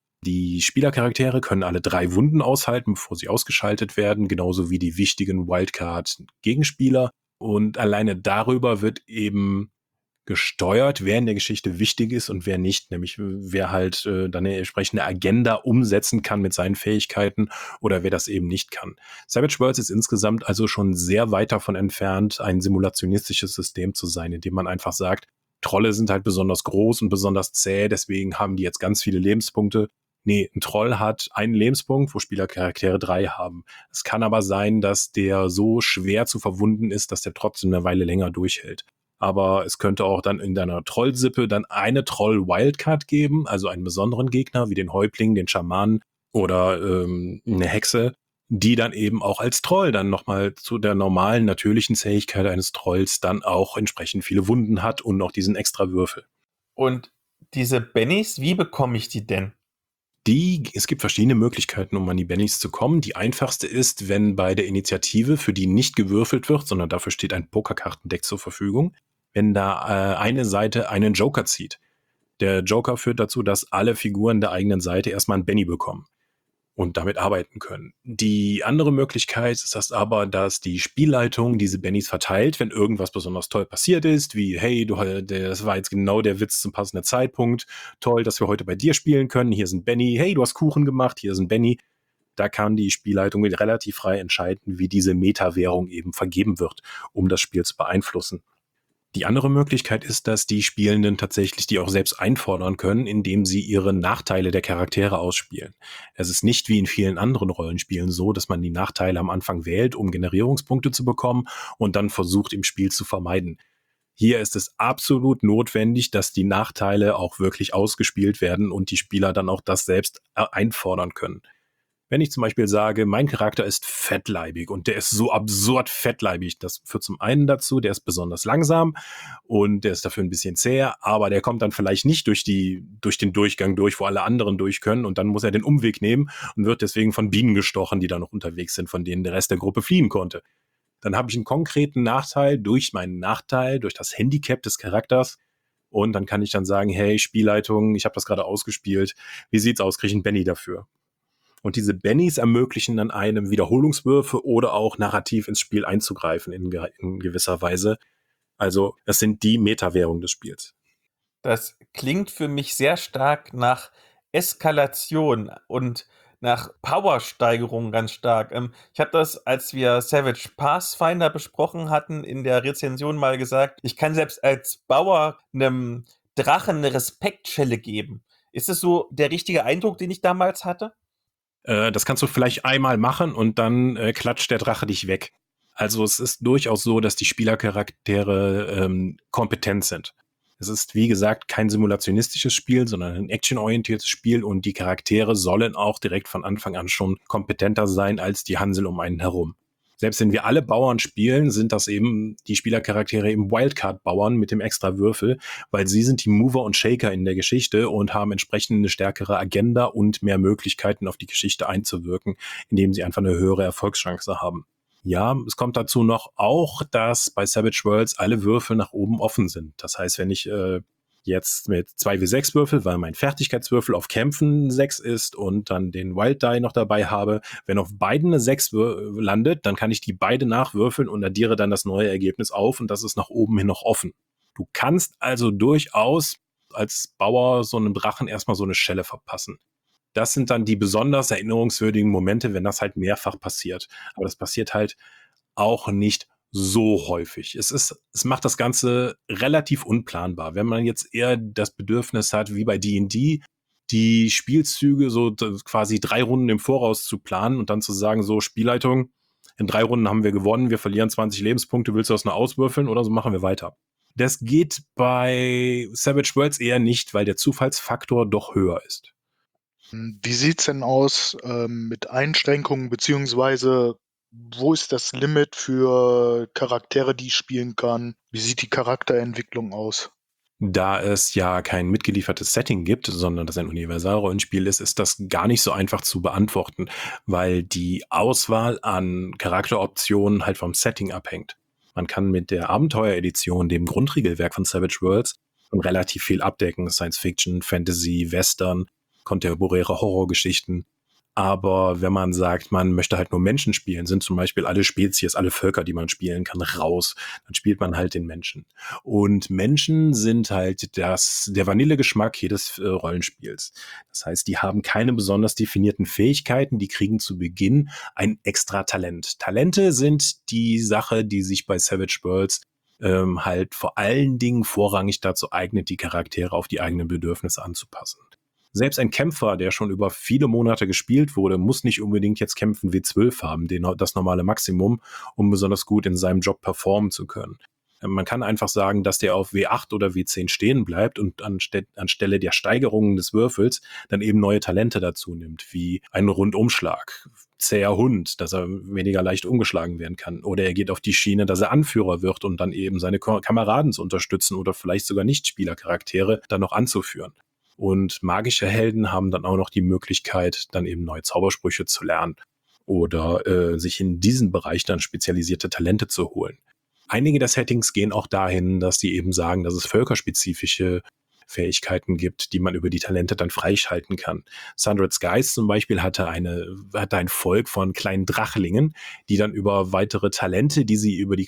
Die Spielercharaktere können alle 3 Wunden aushalten, bevor sie ausgeschaltet werden, genauso wie die wichtigen Wildcard-Gegenspieler. Und alleine darüber wird eben gesteuert, wer in der Geschichte wichtig ist und wer nicht, nämlich wer halt dann eine entsprechende Agenda umsetzen kann mit seinen Fähigkeiten oder wer das eben nicht kann. Savage Worlds ist insgesamt also schon sehr weit davon entfernt, ein simulationistisches System zu sein, in dem man einfach sagt, Trolle sind halt besonders groß und besonders zäh, deswegen haben die jetzt ganz viele Lebenspunkte. Nee, ein Troll hat einen Lebenspunkt, wo Spielercharaktere 3 haben. Es kann aber sein, dass der so schwer zu verwunden ist, dass der trotzdem eine Weile länger durchhält. Aber es könnte auch dann in deiner Trollsippe dann eine Troll-Wildcard geben, also einen besonderen Gegner wie den Häuptling, den Schamanen oder eine Hexe, die dann eben auch als Troll dann nochmal zu der normalen, natürlichen Zähigkeit eines Trolls dann auch entsprechend viele Wunden hat und noch diesen extra Würfel. Und diese Bennies, wie bekomme ich die denn? Es gibt verschiedene Möglichkeiten, um an die Bennies zu kommen. Die einfachste ist, wenn bei der Initiative, für die nicht gewürfelt wird, sondern dafür steht ein Pokerkartendeck zur Verfügung, wenn da eine Seite einen Joker zieht. Der Joker führt dazu, dass alle Figuren der eigenen Seite erstmal einen Benny bekommen und damit arbeiten können. Die andere Möglichkeit ist das aber, dass die Spielleitung diese Bennies verteilt, wenn irgendwas besonders toll passiert ist, wie, hey, das war jetzt genau der Witz zum passenden Zeitpunkt, toll, dass wir heute bei dir spielen können, hier ist ein Benny, hey, du hast Kuchen gemacht, hier ist ein Benny. Da kann die Spielleitung relativ frei entscheiden, wie diese Meta-Währung eben vergeben wird, um das Spiel zu beeinflussen. Die andere Möglichkeit ist, dass die Spielenden tatsächlich die auch selbst einfordern können, indem sie ihre Nachteile der Charaktere ausspielen. Es ist nicht wie in vielen anderen Rollenspielen so, dass man die Nachteile am Anfang wählt, um Generierungspunkte zu bekommen und dann versucht, im Spiel zu vermeiden. Hier ist es absolut notwendig, dass die Nachteile auch wirklich ausgespielt werden und die Spieler dann auch das selbst einfordern können. Wenn ich zum Beispiel sage, mein Charakter ist fettleibig und der ist so absurd fettleibig, das führt zum einen dazu, der ist besonders langsam und der ist dafür ein bisschen zäher, aber der kommt dann vielleicht nicht durch den Durchgang durch, wo alle anderen durch können und dann muss er den Umweg nehmen und wird deswegen von Bienen gestochen, die da noch unterwegs sind, von denen der Rest der Gruppe fliehen konnte. Dann habe ich einen konkreten Nachteil durch das Handicap des Charakters und dann kann ich dann sagen, hey, Spielleitung, ich habe das gerade ausgespielt, wie sieht's aus, kriege ich einen Benny dafür? Und diese Bennies ermöglichen dann einem Wiederholungswürfe oder auch narrativ ins Spiel einzugreifen in gewisser Weise. Also das sind die Meta-Währungen des Spiels. Das klingt für mich sehr stark nach Eskalation und nach Powersteigerung ganz stark. Ich habe das, als wir Savage Pathfinder besprochen hatten, in der Rezension mal gesagt, ich kann selbst als Bauer einem Drachen eine Respektschelle geben. Ist es so der richtige Eindruck, den ich damals hatte? Das kannst du vielleicht einmal machen und dann klatscht der Drache dich weg. Also es ist durchaus so, dass die Spielercharaktere kompetent sind. Es ist, wie gesagt, kein simulationistisches Spiel, sondern ein actionorientiertes Spiel und die Charaktere sollen auch direkt von Anfang an schon kompetenter sein als die Hansel um einen herum. Selbst wenn wir alle Bauern spielen, sind das eben die Spielercharaktere eben Wildcard-Bauern mit dem extra Würfel, weil sie sind die Mover und Shaker in der Geschichte und haben entsprechend eine stärkere Agenda und mehr Möglichkeiten auf die Geschichte einzuwirken, indem sie einfach eine höhere Erfolgschance haben. Ja, es kommt dazu noch auch, dass bei Savage Worlds alle Würfel nach oben offen sind. Das heißt, wenn ich jetzt mit 2W6 Würfel, weil mein Fertigkeitswürfel auf Kämpfen 6 ist und dann den Wild Die noch dabei habe, wenn auf beiden eine 6 landet, dann kann ich die beide nachwürfeln und addiere dann das neue Ergebnis auf und das ist nach oben hin noch offen. Du kannst also durchaus als Bauer so einem Drachen erstmal so eine Schelle verpassen. Das sind dann die besonders erinnerungswürdigen Momente, wenn das halt mehrfach passiert. Aber das passiert halt auch nicht so häufig. Es macht das Ganze relativ unplanbar. Wenn man jetzt eher das Bedürfnis hat, wie bei D&D, die Spielzüge so quasi 3 Runden im Voraus zu planen und dann zu sagen, so Spielleitung, in 3 Runden haben wir gewonnen, wir verlieren 20 Lebenspunkte, willst du das noch auswürfeln oder so machen wir weiter? Das geht bei Savage Worlds eher nicht, weil der Zufallsfaktor doch höher ist. Wie sieht's denn aus mit Einschränkungen, beziehungsweise wo ist das Limit für Charaktere, die ich spielen kann? Wie sieht die Charakterentwicklung aus? Da es ja kein mitgeliefertes Setting gibt, sondern das ein Universalrollenspiel ist, ist das gar nicht so einfach zu beantworten, weil die Auswahl an Charakteroptionen halt vom Setting abhängt. Man kann mit der Abenteueredition, dem Grundregelwerk von Savage Worlds, relativ viel abdecken. Science Fiction, Fantasy, Western, kontemporäre Horrorgeschichten. Aber wenn man sagt, man möchte halt nur Menschen spielen, sind zum Beispiel alle Spezies, alle Völker, die man spielen kann, raus. Dann spielt man halt den Menschen. Und Menschen sind halt der Vanillegeschmack jedes Rollenspiels. Das heißt, die haben keine besonders definierten Fähigkeiten, die kriegen zu Beginn ein extra Talent. Talente sind die Sache, die sich bei Savage Worlds halt vor allen Dingen vorrangig dazu eignet, die Charaktere auf die eigenen Bedürfnisse anzupassen. Selbst ein Kämpfer, der schon über viele Monate gespielt wurde, muss nicht unbedingt jetzt Kämpfen W12 haben, das normale Maximum, um besonders gut in seinem Job performen zu können. Man kann einfach sagen, dass der auf W8 oder W10 stehen bleibt und anstelle der Steigerungen des Würfels dann eben neue Talente dazu nimmt, wie einen Rundumschlag, zäher Hund, dass er weniger leicht umgeschlagen werden kann. Oder er geht auf die Schiene, dass er Anführer wird und dann eben seine Kameraden zu unterstützen oder vielleicht sogar Nichtspielercharaktere dann noch anzuführen. Und magische Helden haben dann auch noch die Möglichkeit, dann eben neue Zaubersprüche zu lernen oder sich in diesen Bereich dann spezialisierte Talente zu holen. Einige der Settings gehen auch dahin, dass sie eben sagen, dass es völkerspezifische Fähigkeiten gibt, die man über die Talente dann freischalten kann. Sundered Skies zum Beispiel hatte ein Volk von kleinen Drachlingen, die dann über weitere Talente, die sie über die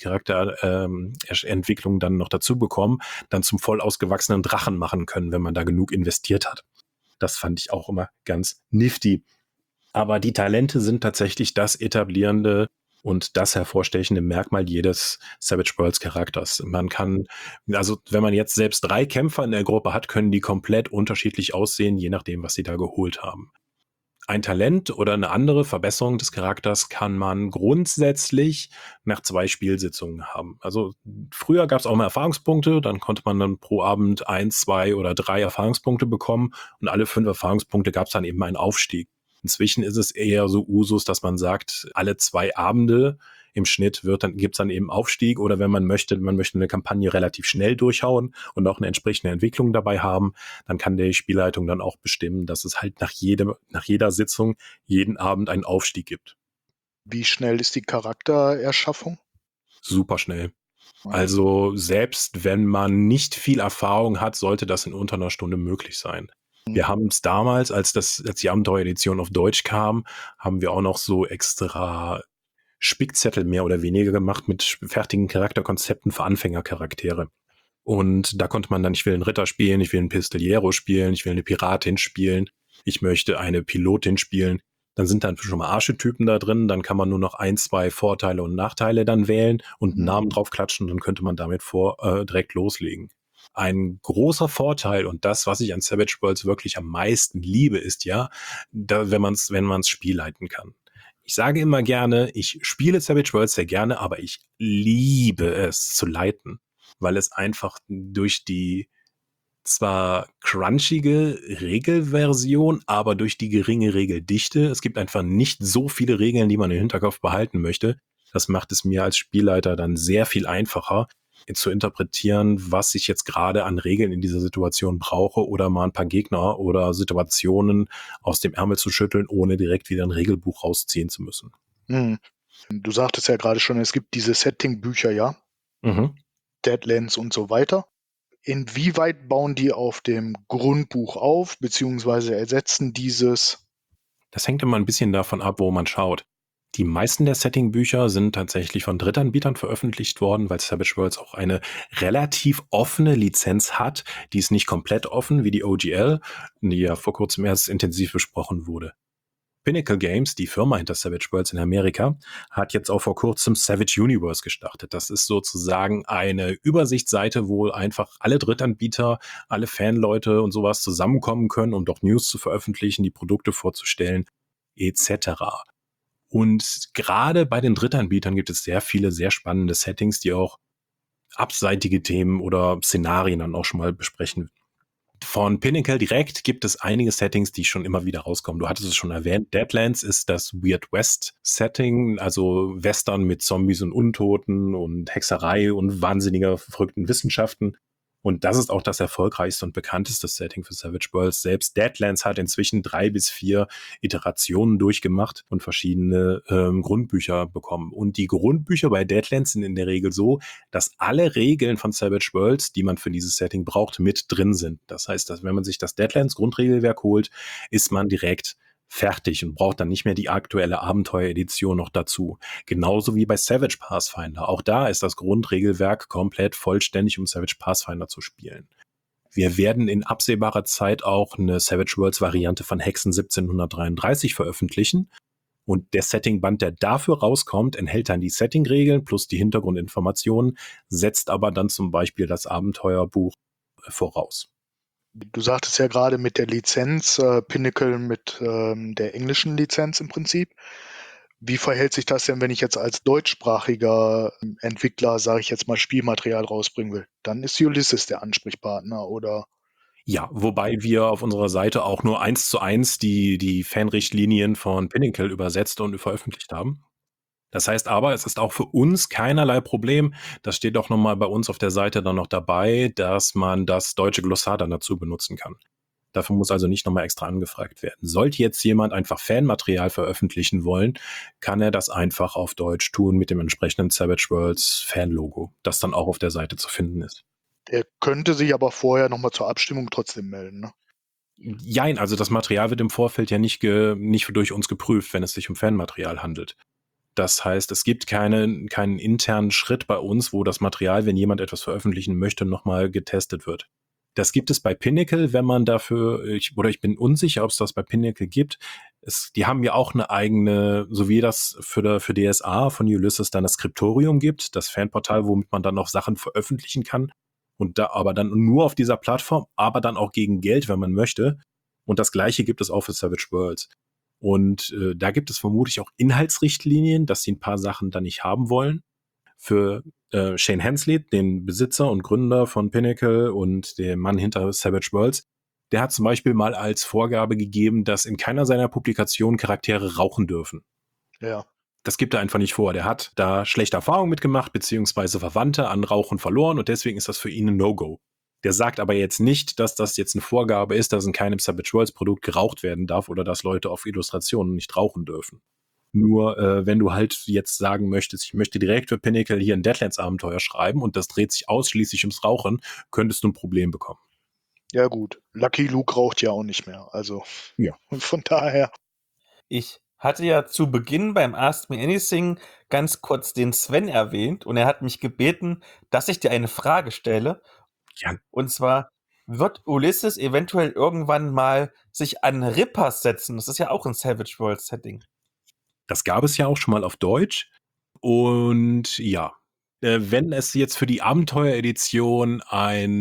Charakterentwicklung dann noch dazu bekommen, dann zum voll ausgewachsenen Drachen machen können, wenn man da genug investiert hat. Das fand ich auch immer ganz nifty. Aber die Talente sind tatsächlich das etablierende und das hervorstechende Merkmal jedes Savage Worlds Charakters. Man kann, also wenn man jetzt selbst 3 Kämpfer in der Gruppe hat, können die komplett unterschiedlich aussehen, je nachdem, was sie da geholt haben. Ein Talent oder eine andere Verbesserung des Charakters kann man grundsätzlich nach 2 Spielsitzungen haben. Also früher gab es auch mal Erfahrungspunkte, dann konnte man dann pro Abend 1, 2 oder 3 Erfahrungspunkte bekommen und alle 5 Erfahrungspunkte gab es dann eben einen Aufstieg. Inzwischen ist es eher so Usus, dass man sagt, alle 2 Abende im Schnitt gibt's dann eben Aufstieg oder wenn man möchte eine Kampagne relativ schnell durchhauen und auch eine entsprechende Entwicklung dabei haben, dann kann die Spielleitung dann auch bestimmen, dass es halt nach jeder Sitzung jeden Abend einen Aufstieg gibt. Wie schnell ist die Charaktererschaffung? Super schnell. Also selbst wenn man nicht viel Erfahrung hat, sollte das in unter einer Stunde möglich sein. Wir haben es damals, als die Abenteueredition auf Deutsch kam, haben wir auch noch so extra Spickzettel mehr oder weniger gemacht mit fertigen Charakterkonzepten für Anfängercharaktere. Und da konnte man dann, ich will einen Ritter spielen, ich will einen Pistoliero spielen, ich will eine Piratin spielen, ich möchte eine Pilotin spielen. Dann sind dann schon mal Archetypen da drin, dann kann man nur noch 1, 2 Vorteile und Nachteile dann wählen und einen Namen draufklatschen, dann könnte man damit direkt loslegen. Ein großer Vorteil und das, was ich an Savage Worlds wirklich am meisten liebe, ist ja, wenn man's spielleiten kann. Ich sage immer gerne, ich spiele Savage Worlds sehr gerne, aber ich liebe es zu leiten, weil es einfach durch die zwar crunchige Regelversion, aber durch die geringe Regeldichte. Es gibt einfach nicht so viele Regeln, die man im Hinterkopf behalten möchte. Das macht es mir als Spielleiter dann sehr viel einfacher zu interpretieren, was ich jetzt gerade an Regeln in dieser Situation brauche oder mal ein paar Gegner oder Situationen aus dem Ärmel zu schütteln, ohne direkt wieder ein Regelbuch rausziehen zu müssen. Hm. Du sagtest ja gerade schon, es gibt diese Setting-Bücher, ja, Mhm. Deadlands und so weiter. Inwieweit bauen die auf dem Grundbuch auf, beziehungsweise ersetzen dieses? Das hängt immer ein bisschen davon ab, wo man schaut. Die meisten der Setting-Bücher sind tatsächlich von Drittanbietern veröffentlicht worden, weil Savage Worlds auch eine relativ offene Lizenz hat. Die ist nicht komplett offen wie die OGL, die ja vor kurzem erst intensiv besprochen wurde. Pinnacle Games, die Firma hinter Savage Worlds in Amerika, hat jetzt auch vor kurzem Savage Universe gestartet. Das ist sozusagen eine Übersichtsseite, wo einfach alle Drittanbieter, alle Fanleute und sowas zusammenkommen können, um dort News zu veröffentlichen, die Produkte vorzustellen, etc. Und gerade bei den Drittanbietern gibt es sehr viele sehr spannende Settings, die auch abseitige Themen oder Szenarien dann auch schon mal besprechen. Von Pinnacle direkt gibt es einige Settings, die schon immer wieder rauskommen. Du hattest es schon erwähnt. Deadlands ist das Weird West Setting, also Western mit Zombies und Untoten und Hexerei und wahnsinniger verrückten Wissenschaften. Und das ist auch das erfolgreichste und bekannteste Setting für Savage Worlds. Selbst Deadlands hat inzwischen 3 bis 4 Iterationen durchgemacht und verschiedene Grundbücher bekommen. Und die Grundbücher bei Deadlands sind in der Regel so, dass alle Regeln von Savage Worlds, die man für dieses Setting braucht, mit drin sind. Das heißt, dass wenn man sich das Deadlands Grundregelwerk holt, ist man direkt fertig und braucht dann nicht mehr die aktuelle Abenteueredition noch dazu. Genauso wie bei Savage Pathfinder. Auch da ist das Grundregelwerk komplett vollständig, um Savage Pathfinder zu spielen. Wir werden in absehbarer Zeit auch eine Savage Worlds Variante von Hexen 1733 veröffentlichen. Und der Settingband, der dafür rauskommt, enthält dann die Settingregeln plus die Hintergrundinformationen, setzt aber dann zum Beispiel das Abenteuerbuch voraus. Du sagtest ja gerade mit der Lizenz, Pinnacle mit der englischen Lizenz im Prinzip. Wie verhält sich das denn, wenn ich jetzt als deutschsprachiger Entwickler, sage ich jetzt mal, Spielmaterial rausbringen will? Dann ist Ulysses der Ansprechpartner, oder? Ja, wobei wir auf unserer Seite auch nur 1:1 die Fanrichtlinien von Pinnacle übersetzt und veröffentlicht haben. Das heißt aber, es ist auch für uns keinerlei Problem, das steht auch nochmal bei uns auf der Seite dann noch dabei, dass man das deutsche Glossar dann dazu benutzen kann. Dafür muss also nicht nochmal extra angefragt werden. Sollte jetzt jemand einfach Fanmaterial veröffentlichen wollen, kann er das einfach auf Deutsch tun mit dem entsprechenden Savage Worlds Fanlogo, das dann auch auf der Seite zu finden ist. Er könnte sich aber vorher nochmal zur Abstimmung trotzdem melden, ne? Jein, also das Material wird im Vorfeld ja nicht durch uns geprüft, wenn es sich um Fanmaterial handelt. Das heißt, es gibt keinen internen Schritt bei uns, wo das Material, wenn jemand etwas veröffentlichen möchte, nochmal getestet wird. Das gibt es bei Pinnacle, wenn man dafür, ich bin unsicher, ob es das bei Pinnacle gibt. Die haben ja auch eine eigene, so wie das für DSA von Ulysses dann das Skriptorium gibt, das Fanportal, womit man dann noch Sachen veröffentlichen kann. Und da aber dann nur auf dieser Plattform, aber dann auch gegen Geld, wenn man möchte. Und das Gleiche gibt es auch für Savage Worlds. Und da gibt es vermutlich auch Inhaltsrichtlinien, dass sie ein paar Sachen dann nicht haben wollen. Für Shane Hensley, den Besitzer und Gründer von Pinnacle und der Mann hinter Savage Worlds, der hat zum Beispiel mal als Vorgabe gegeben, dass in keiner seiner Publikationen Charaktere rauchen dürfen. Ja. Das gibt er einfach nicht vor. Der hat da schlechte Erfahrungen mitgemacht, beziehungsweise Verwandte an Rauchen verloren und deswegen ist das für ihn ein No-Go. Der sagt aber jetzt nicht, dass das jetzt eine Vorgabe ist, dass in keinem Savage Worlds Produkt geraucht werden darf oder dass Leute auf Illustrationen nicht rauchen dürfen. Nur wenn du halt jetzt sagen möchtest, ich möchte direkt für Pinnacle hier ein Deadlands-Abenteuer schreiben und das dreht sich ausschließlich ums Rauchen, könntest du ein Problem bekommen. Ja gut, Lucky Luke raucht ja auch nicht mehr, also Ja. von daher. Ich hatte ja zu Beginn beim Ask Me Anything ganz kurz den Sven erwähnt und er hat mich gebeten, dass ich dir eine Frage stelle. Ja. Und zwar, wird Ulysses eventuell irgendwann mal sich an Rippers setzen? Das ist ja auch ein Savage Worlds Setting. Das gab es ja auch schon mal auf Deutsch. Und ja, wenn es jetzt für die Abenteueredition eine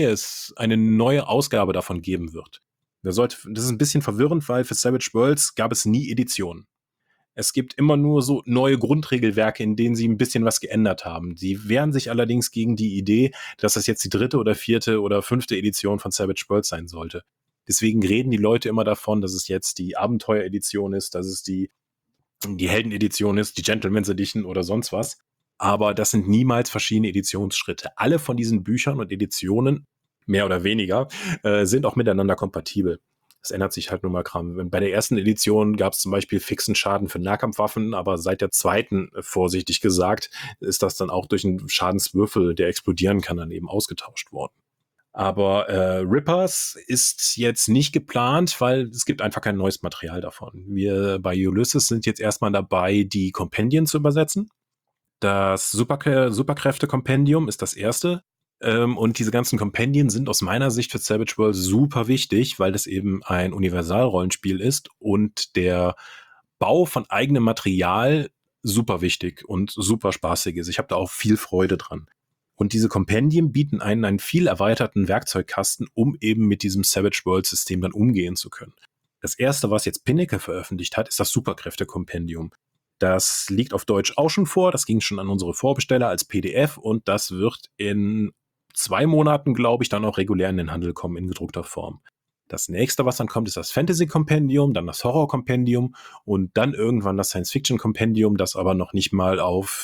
neue Ausgabe davon geben wird. Das ist ein bisschen verwirrend, weil für Savage Worlds gab es nie Editionen. Es gibt immer nur so neue Grundregelwerke, in denen sie ein bisschen was geändert haben. Sie wehren sich allerdings gegen die Idee, dass das jetzt die 3. oder 4. oder 5. Edition von Savage Worlds sein sollte. Deswegen reden die Leute immer davon, dass es jetzt die Abenteuer-Edition ist, dass es die Helden-Edition ist, die Gentleman's Edition oder sonst was. Aber das sind niemals verschiedene Editionsschritte. Alle von diesen Büchern und Editionen, mehr oder weniger, sind auch miteinander kompatibel. Das ändert sich halt nur mal Kram. Bei der ersten Edition gab es zum Beispiel fixen Schaden für Nahkampfwaffen, aber seit der zweiten, vorsichtig gesagt, ist das dann auch durch einen Schadenswürfel, der explodieren kann, dann eben ausgetauscht worden. Aber Rippers ist jetzt nicht geplant, weil es gibt einfach kein neues Material davon. Wir bei Ulysses sind jetzt erstmal dabei, die Kompendien zu übersetzen. Das Superkräfte-Kompendium ist das erste. Und diese ganzen Kompendien sind aus meiner Sicht für Savage Worlds super wichtig, weil das eben ein Universalrollenspiel ist und der Bau von eigenem Material super wichtig und super spaßig ist. Ich habe da auch viel Freude dran. Und diese Kompendien bieten einen viel erweiterten Werkzeugkasten, um eben mit diesem Savage Worlds System dann umgehen zu können. Das erste, was jetzt Pinnacle veröffentlicht hat, ist das Superkräfte-Kompendium. Das liegt auf Deutsch auch schon vor. Das ging schon an unsere Vorbesteller als PDF und das wird in 2 Monaten, glaube ich, dann auch regulär in den Handel kommen in gedruckter Form. Das nächste, was dann kommt, ist das Fantasy-Kompendium, dann das Horror-Kompendium und dann irgendwann das Science-Fiction-Kompendium, das aber noch nicht mal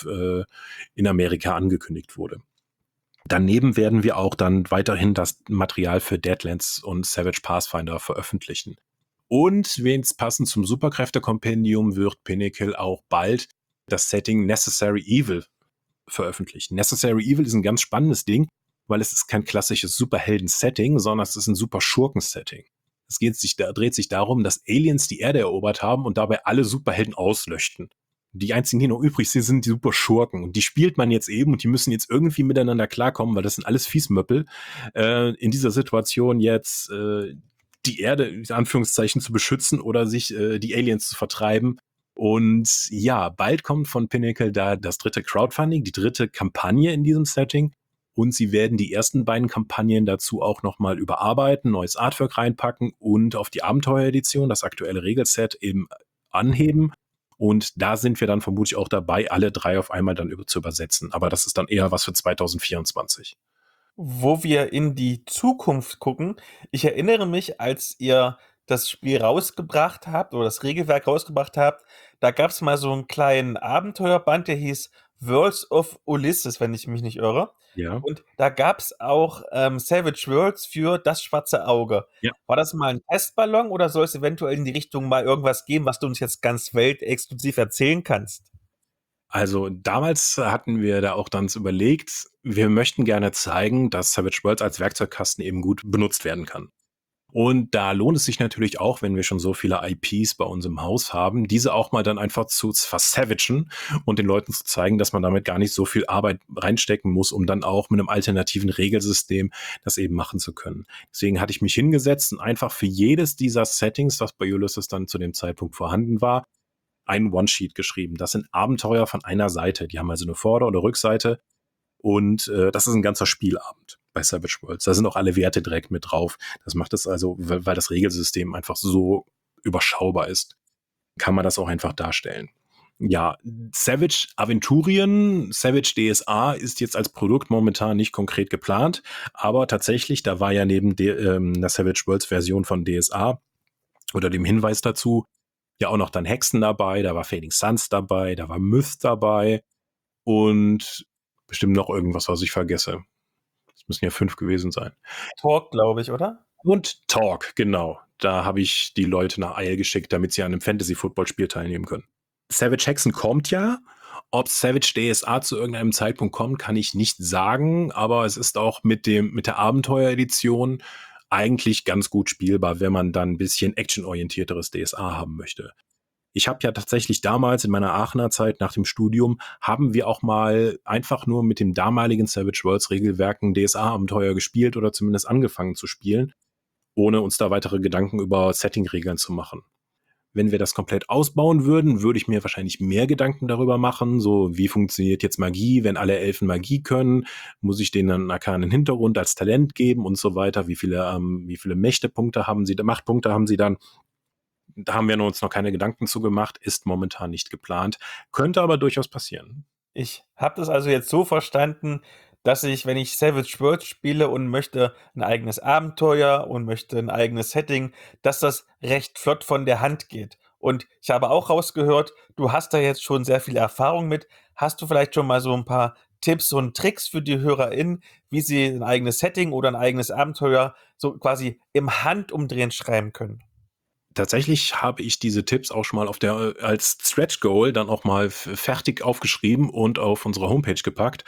in Amerika angekündigt wurde. Daneben werden wir auch dann weiterhin das Material für Deadlands und Savage Pathfinder veröffentlichen. Und wenn's passend zum Superkräfte-Kompendium wird Pinnacle auch bald das Setting Necessary Evil veröffentlichen. Necessary Evil ist ein ganz spannendes Ding, weil es ist kein klassisches Superhelden-Setting, sondern es ist ein Super-Schurken-Setting. Dreht sich darum, dass Aliens die Erde erobert haben und dabei alle Superhelden auslöschten. Die einzigen, die noch übrig sind, sind die Super-Schurken. Und die spielt man jetzt eben und die müssen jetzt irgendwie miteinander klarkommen, weil das sind alles Fiesmöppel. In dieser Situation jetzt die Erde, in Anführungszeichen, zu beschützen oder sich die Aliens zu vertreiben. Und ja, bald kommt von Pinnacle da das 3. Crowdfunding, die 3. Kampagne in diesem Setting. Und sie werden die ersten beiden Kampagnen dazu auch nochmal überarbeiten, neues Artwork reinpacken und auf die Abenteueredition, das aktuelle Regelset, eben anheben. Und da sind wir dann vermutlich auch dabei, alle 3 auf einmal dann zu übersetzen. Aber das ist dann eher was für 2024. Wo wir in die Zukunft gucken, ich erinnere mich, als ihr das Spiel rausgebracht habt oder das Regelwerk rausgebracht habt, da gab es mal so einen kleinen Abenteuerband, der hieß Worlds of Ulysses, wenn ich mich nicht irre. Ja. Und da gab es auch Savage Worlds für das schwarze Auge. Ja. War das mal ein Testballon oder soll es eventuell in die Richtung mal irgendwas geben, was du uns jetzt ganz weltexklusiv erzählen kannst? Also damals hatten wir da auch dann überlegt, wir möchten gerne zeigen, dass Savage Worlds als Werkzeugkasten eben gut benutzt werden kann. Und da lohnt es sich natürlich auch, wenn wir schon so viele IPs bei uns im Haus haben, diese auch mal dann einfach zu versavagen und den Leuten zu zeigen, dass man damit gar nicht so viel Arbeit reinstecken muss, um dann auch mit einem alternativen Regelsystem das eben machen zu können. Deswegen hatte ich mich hingesetzt und einfach für jedes dieser Settings, was bei Ulysses dann zu dem Zeitpunkt vorhanden war, ein One-Sheet geschrieben. Das sind Abenteuer von einer Seite. Die haben also eine Vorder- oder Rückseite. Und das ist ein ganzer Spielabend bei Savage Worlds. Da sind auch alle Werte direkt mit drauf. Das macht es also, weil das Regelsystem einfach so überschaubar ist, kann man das auch einfach darstellen. Ja, Savage Aventurien, Savage DSA ist jetzt als Produkt momentan nicht konkret geplant, aber tatsächlich, da war ja neben der Savage Worlds Version von DSA oder dem Hinweis dazu ja auch noch dann Hexen dabei, da war Fading Suns dabei, da war Myth dabei und bestimmt noch irgendwas, was ich vergesse. Es müssen ja 5 gewesen sein. Talk, glaube ich, oder? Und Talk, genau. Da habe ich die Leute nach Isle geschickt, damit sie an einem Fantasy-Football-Spiel teilnehmen können. Savage Hexen kommt ja. Ob Savage DSA zu irgendeinem Zeitpunkt kommt, kann ich nicht sagen, aber es ist auch mit der Abenteueredition eigentlich ganz gut spielbar, wenn man dann ein bisschen actionorientierteres DSA haben möchte. Ich habe ja tatsächlich damals in meiner Aachener Zeit nach dem Studium, haben wir auch mal einfach nur mit dem damaligen Savage Worlds Regelwerken DSA-Abenteuer gespielt oder zumindest angefangen zu spielen, ohne uns da weitere Gedanken über Setting-Regeln zu machen. Wenn wir das komplett ausbauen würden, würde ich mir wahrscheinlich mehr Gedanken darüber machen, so wie funktioniert jetzt Magie, wenn alle Elfen Magie können, muss ich denen einen arkanen Hintergrund als Talent geben und so weiter, wie viele Machtpunkte haben sie dann. Da haben wir uns noch keine Gedanken zu gemacht, ist momentan nicht geplant, könnte aber durchaus passieren. Ich habe das also jetzt so verstanden, dass ich, wenn ich Savage Worlds spiele und möchte ein eigenes Abenteuer und möchte ein eigenes Setting, dass das recht flott von der Hand geht. Und ich habe auch rausgehört, du hast da jetzt schon sehr viel Erfahrung mit. Hast du vielleicht schon mal so ein paar Tipps und Tricks für die HörerInnen, wie sie ein eigenes Setting oder ein eigenes Abenteuer so quasi im Handumdrehen schreiben können? Tatsächlich habe ich diese Tipps auch schon mal als Stretch Goal dann auch mal fertig aufgeschrieben und auf unsere Homepage gepackt.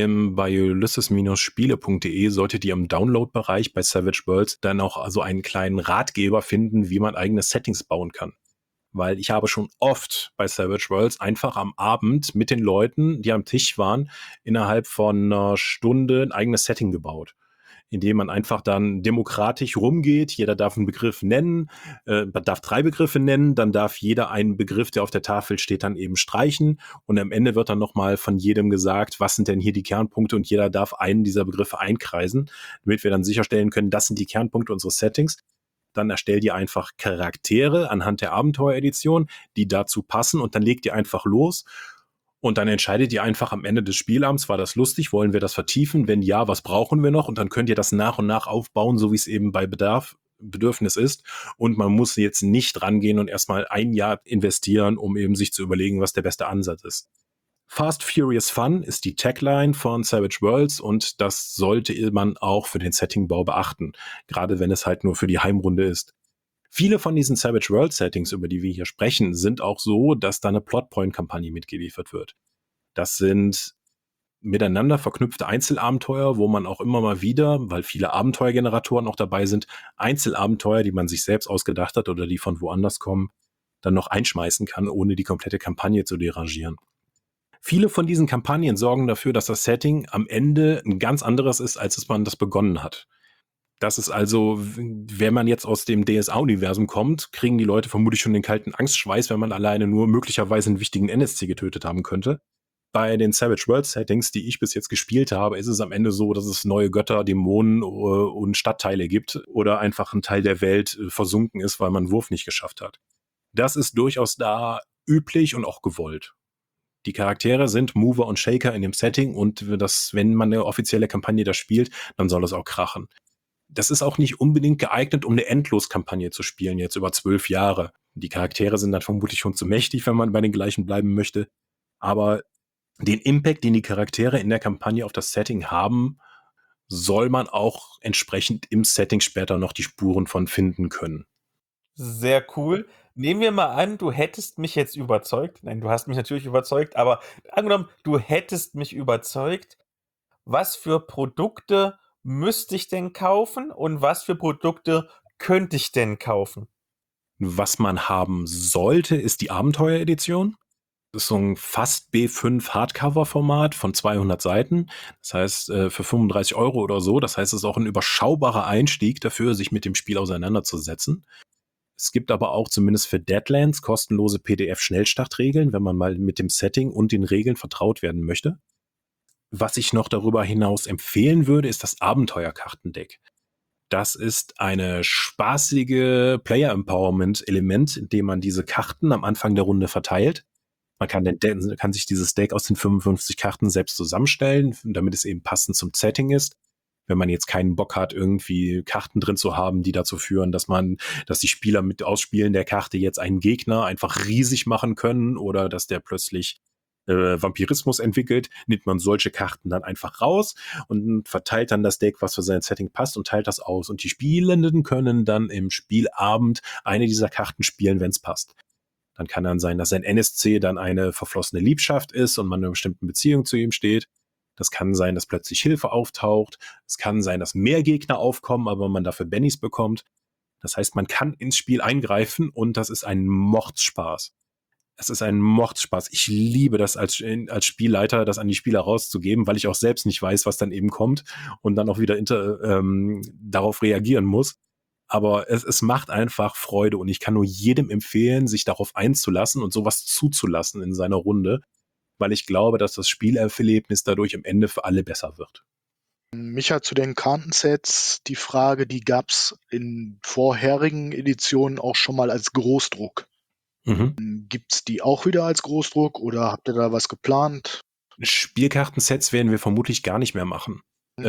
Bei ulysses-spiele.de solltet ihr im Download-Bereich bei Savage Worlds dann auch also einen kleinen Ratgeber finden, wie man eigene Settings bauen kann. Weil ich habe schon oft bei Savage Worlds einfach am Abend mit den Leuten, die am Tisch waren, innerhalb von einer Stunde ein eigenes Setting gebaut, indem man einfach dann demokratisch rumgeht. Jeder darf einen Begriff nennen, man darf 3 Begriffe nennen, dann darf jeder einen Begriff, der auf der Tafel steht, dann eben streichen und am Ende wird dann nochmal von jedem gesagt, was sind denn hier die Kernpunkte und jeder darf einen dieser Begriffe einkreisen, damit wir dann sicherstellen können, das sind die Kernpunkte unseres Settings. Dann erstellt ihr einfach Charaktere anhand der Abenteueredition, die dazu passen und dann legt ihr einfach los. Und dann entscheidet ihr einfach am Ende des Spielabends, war das lustig, wollen wir das vertiefen? Wenn ja, was brauchen wir noch? Und dann könnt ihr das nach und nach aufbauen, so wie es eben bei Bedürfnis ist. Und man muss jetzt nicht rangehen und erstmal ein Jahr investieren, um eben sich zu überlegen, was der beste Ansatz ist. Fast Furious Fun ist die Tagline von Savage Worlds und das sollte man auch für den Settingbau beachten, gerade wenn es halt nur für die Heimrunde ist. Viele von diesen Savage World Settings, über die wir hier sprechen, sind auch so, dass da eine Plotpoint-Kampagne mitgeliefert wird. Das sind miteinander verknüpfte Einzelabenteuer, wo man auch immer mal wieder, weil viele Abenteuergeneratoren auch dabei sind, Einzelabenteuer, die man sich selbst ausgedacht hat oder die von woanders kommen, dann noch einschmeißen kann, ohne die komplette Kampagne zu derangieren. Viele von diesen Kampagnen sorgen dafür, dass das Setting am Ende ein ganz anderes ist, als man das begonnen hat. Das ist also, wenn man jetzt aus dem DSA-Universum kommt, kriegen die Leute vermutlich schon den kalten Angstschweiß, wenn man alleine nur möglicherweise einen wichtigen NSC getötet haben könnte. Bei den Savage World Settings, die ich bis jetzt gespielt habe, ist es am Ende so, dass es neue Götter, Dämonen und Stadtteile gibt oder einfach ein Teil der Welt versunken ist, weil man einen Wurf nicht geschafft hat. Das ist durchaus da üblich und auch gewollt. Die Charaktere sind Mover und Shaker in dem Setting und wenn man eine offizielle Kampagne da spielt, dann soll es auch krachen. Das ist auch nicht unbedingt geeignet, um eine Endloskampagne zu spielen, jetzt über 12 Jahre. Die Charaktere sind dann vermutlich schon zu mächtig, wenn man bei den gleichen bleiben möchte. Aber den Impact, den die Charaktere in der Kampagne auf das Setting haben, soll man auch entsprechend im Setting später noch die Spuren von finden können. Sehr cool. Nehmen wir mal an, du hättest mich jetzt überzeugt. Nein, du hast mich natürlich überzeugt, aber angenommen, du hättest mich überzeugt. Was für Produkte müsste ich denn kaufen und was für Produkte könnte ich denn kaufen? Was man haben sollte, ist die Abenteueredition. Das ist so ein fast B5 Hardcover-Format von 200 Seiten. Das heißt, für 35 € oder so. Das heißt, es ist auch ein überschaubarer Einstieg dafür, sich mit dem Spiel auseinanderzusetzen. Es gibt aber auch zumindest für Deadlands kostenlose PDF-Schnellstartregeln, wenn man mal mit dem Setting und den Regeln vertraut werden möchte. Was ich noch darüber hinaus empfehlen würde, ist das Abenteuerkartendeck. Das ist eine spaßige Player-Empowerment-Element, in dem man diese Karten am Anfang der Runde verteilt. Man kann sich dieses Deck aus den 55 Karten selbst zusammenstellen, damit es eben passend zum Setting ist. Wenn man jetzt keinen Bock hat, irgendwie Karten drin zu haben, die dazu führen, dass die Spieler mit Ausspielen der Karte jetzt einen Gegner einfach riesig machen können oder dass der plötzlich Vampirismus entwickelt, nimmt man solche Karten dann einfach raus und verteilt dann das Deck, was für sein Setting passt und teilt das aus. Und die Spielenden können dann im Spielabend eine dieser Karten spielen, wenn es passt. Dann kann dann sein, dass ein NSC dann eine verflossene Liebschaft ist und man in einer bestimmten Beziehung zu ihm steht. Das kann sein, dass plötzlich Hilfe auftaucht. Es kann sein, dass mehr Gegner aufkommen, aber man dafür Bennys bekommt. Das heißt, man kann ins Spiel eingreifen und das ist ein Mordsspaß. Es ist ein Mordsspaß. Ich liebe das als Spielleiter, das an die Spieler rauszugeben, weil ich auch selbst nicht weiß, was dann eben kommt und dann auch wieder darauf reagieren muss. Aber es macht einfach Freude und ich kann nur jedem empfehlen, sich darauf einzulassen und sowas zuzulassen in seiner Runde, weil ich glaube, dass das Spielerlebnis dadurch am Ende für alle besser wird. Micha, zu den Kartensets, die Frage, die gab es in vorherigen Editionen auch schon mal als Großdruck. Gibt es die auch wieder als Großdruck oder habt ihr da was geplant? Spielkartensets werden wir vermutlich gar nicht mehr machen.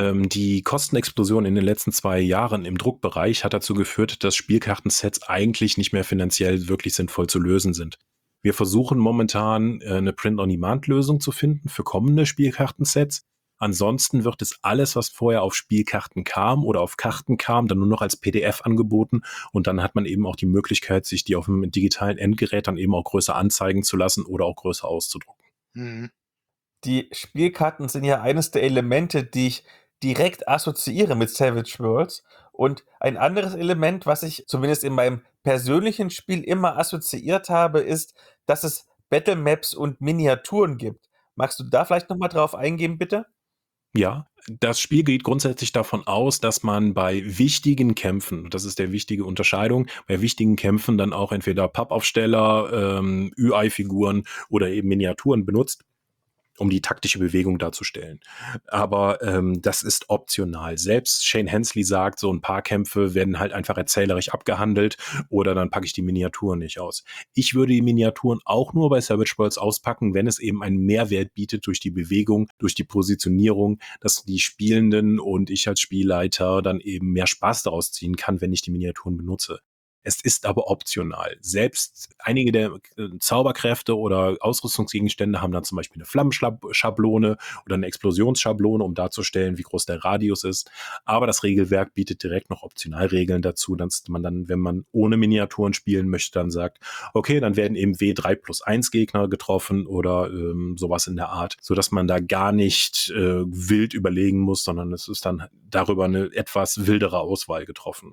Die Kostenexplosion in den letzten 2 Jahren im Druckbereich hat dazu geführt, dass Spielkartensets eigentlich nicht mehr finanziell wirklich sinnvoll zu lösen sind. Wir versuchen momentan eine Print-on-Demand-Lösung zu finden für kommende Spielkartensets. Ansonsten wird es alles, was vorher auf Spielkarten kam oder auf Karten kam, dann nur noch als PDF angeboten und dann hat man eben auch die Möglichkeit, sich die auf dem digitalen Endgerät dann eben auch größer anzeigen zu lassen oder auch größer auszudrucken. Mhm. Die Spielkarten sind ja eines der Elemente, die ich direkt assoziiere mit Savage Worlds. Und ein anderes Element, was ich zumindest in meinem persönlichen Spiel immer assoziiert habe, ist, dass es Battle Maps und Miniaturen gibt. Magst du da vielleicht nochmal drauf eingehen, bitte? Ja, das Spiel geht grundsätzlich davon aus, dass man bei wichtigen Kämpfen, das ist der wichtige Unterscheidung, bei wichtigen Kämpfen dann auch entweder Pappaufsteller, UI-Figuren oder eben Miniaturen benutzt, um die taktische Bewegung darzustellen. Aber das ist optional. Selbst Shane Hensley sagt, so ein paar Kämpfe werden halt einfach erzählerisch abgehandelt oder dann packe ich die Miniaturen nicht aus. Ich würde die Miniaturen auch nur bei Savage Worlds auspacken, wenn es eben einen Mehrwert bietet durch die Bewegung, durch die Positionierung, dass die Spielenden und ich als Spielleiter dann eben mehr Spaß daraus ziehen kann, wenn ich die Miniaturen benutze. Es ist aber optional. Selbst einige der Zauberkräfte oder Ausrüstungsgegenstände haben dann zum Beispiel eine Flammenschablone oder eine Explosionsschablone, um darzustellen, wie groß der Radius ist. Aber das Regelwerk bietet direkt noch Optionalregeln dazu, dass man dann, wenn man ohne Miniaturen spielen möchte, dann sagt, okay, dann werden eben W3+1 Gegner getroffen oder sowas in der Art, sodass man da gar nicht wild überlegen muss, sondern es ist dann darüber eine etwas wildere Auswahl getroffen.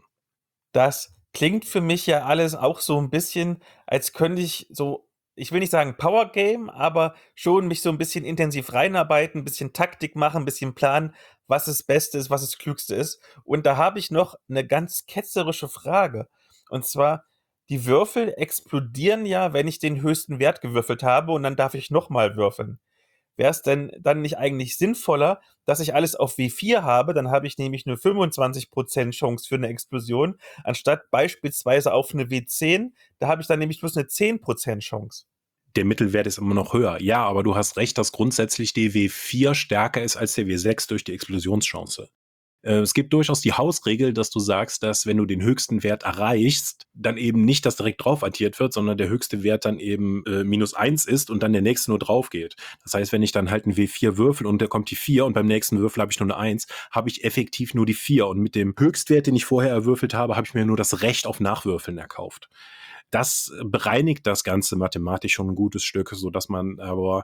Das klingt für mich ja alles auch so ein bisschen, als könnte ich so, ich will nicht sagen Power Game, aber schon mich so ein bisschen intensiv reinarbeiten, ein bisschen Taktik machen, ein bisschen planen, was das Beste ist, was das Klügste ist. Und da habe ich noch eine ganz ketzerische Frage. Und zwar, die Würfel explodieren ja, wenn ich den höchsten Wert gewürfelt habe und dann darf ich noch mal würfeln. Wäre es denn dann nicht eigentlich sinnvoller, dass ich alles auf W4 habe? Dann habe ich nämlich nur 25% Chance für eine Explosion, anstatt beispielsweise auf eine W10. Da habe ich dann nämlich bloß eine 10% Chance. Der Mittelwert ist immer noch höher. Ja, aber du hast recht, dass grundsätzlich die W4 stärker ist als der W6 durch die Explosionschance. Es gibt durchaus die Hausregel, dass du sagst, dass wenn du den höchsten Wert erreichst, dann eben nicht das direkt drauf addiert wird, sondern der höchste Wert dann eben -1 ist und dann der nächste nur drauf geht. Das heißt, wenn ich dann halt einen W4 würfel und da kommt die 4 und beim nächsten Würfel habe ich nur eine 1, habe ich effektiv nur die 4 und mit dem Höchstwert, den ich vorher erwürfelt habe, habe ich mir nur das Recht auf Nachwürfeln erkauft. Das bereinigt das Ganze mathematisch schon ein gutes Stück, so dass man aber,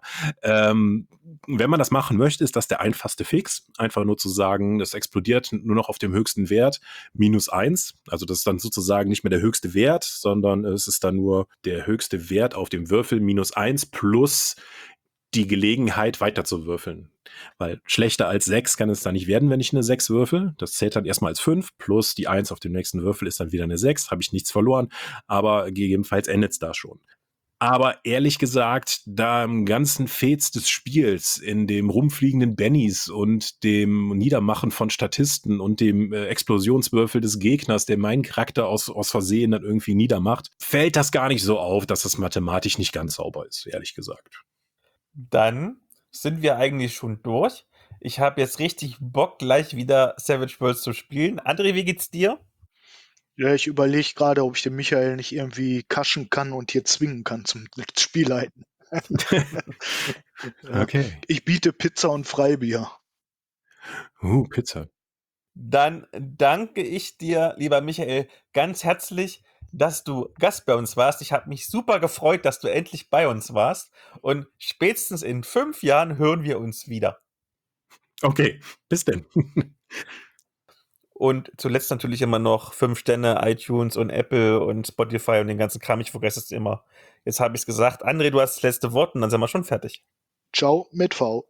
wenn man das machen möchte, ist das der einfachste Fix. Einfach nur zu sagen, das explodiert nur noch auf dem höchsten Wert -1. Also das ist dann sozusagen nicht mehr der höchste Wert, sondern es ist dann nur der höchste Wert auf dem Würfel -1 plus die Gelegenheit weiter zu würfeln. Weil schlechter als 6 kann es da nicht werden, wenn ich eine 6 würfel. Das zählt dann erstmal als 5, plus die 1 auf dem nächsten Würfel ist dann wieder eine 6, habe ich nichts verloren, aber gegebenenfalls endet es da schon. Aber ehrlich gesagt, da im ganzen Fets des Spiels, in dem rumfliegenden Bennys und dem Niedermachen von Statisten und dem Explosionswürfel des Gegners, der meinen Charakter aus Versehen dann irgendwie niedermacht, fällt das gar nicht so auf, dass das mathematisch nicht ganz sauber ist, ehrlich gesagt. Dann sind wir eigentlich schon durch. Ich habe jetzt richtig Bock, gleich wieder Savage Worlds zu spielen. André, wie geht's dir? Ja, ich überlege gerade, ob ich den Michael nicht irgendwie kaschen kann und hier zwingen kann zum Spielleiten. Ja, Okay. ich biete Pizza und Freibier. Pizza. Dann danke ich dir, lieber Michael, ganz herzlich, dass du Gast bei uns warst. Ich habe mich super gefreut, dass du endlich bei uns warst. Und spätestens in 5 Jahren hören wir uns wieder. Okay, bis denn. Und zuletzt natürlich immer noch 5 Sterne, iTunes und Apple und Spotify und den ganzen Kram. Ich vergesse es immer. Jetzt habe ich es gesagt. André, du hast das letzte Wort und dann sind wir schon fertig. Ciao mit V.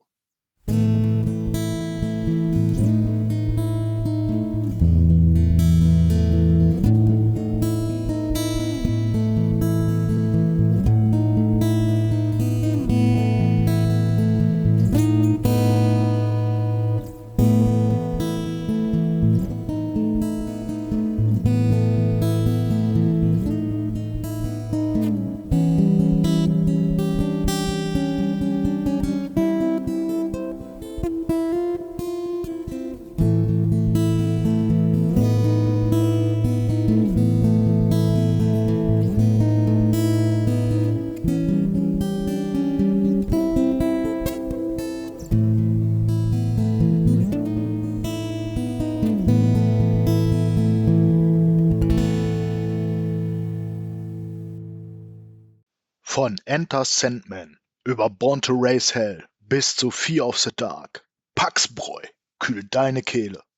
Von Enter Sandman über Born to Raise Hell bis zu Fear of the Dark. Paxbräu kühlt deine Kehle.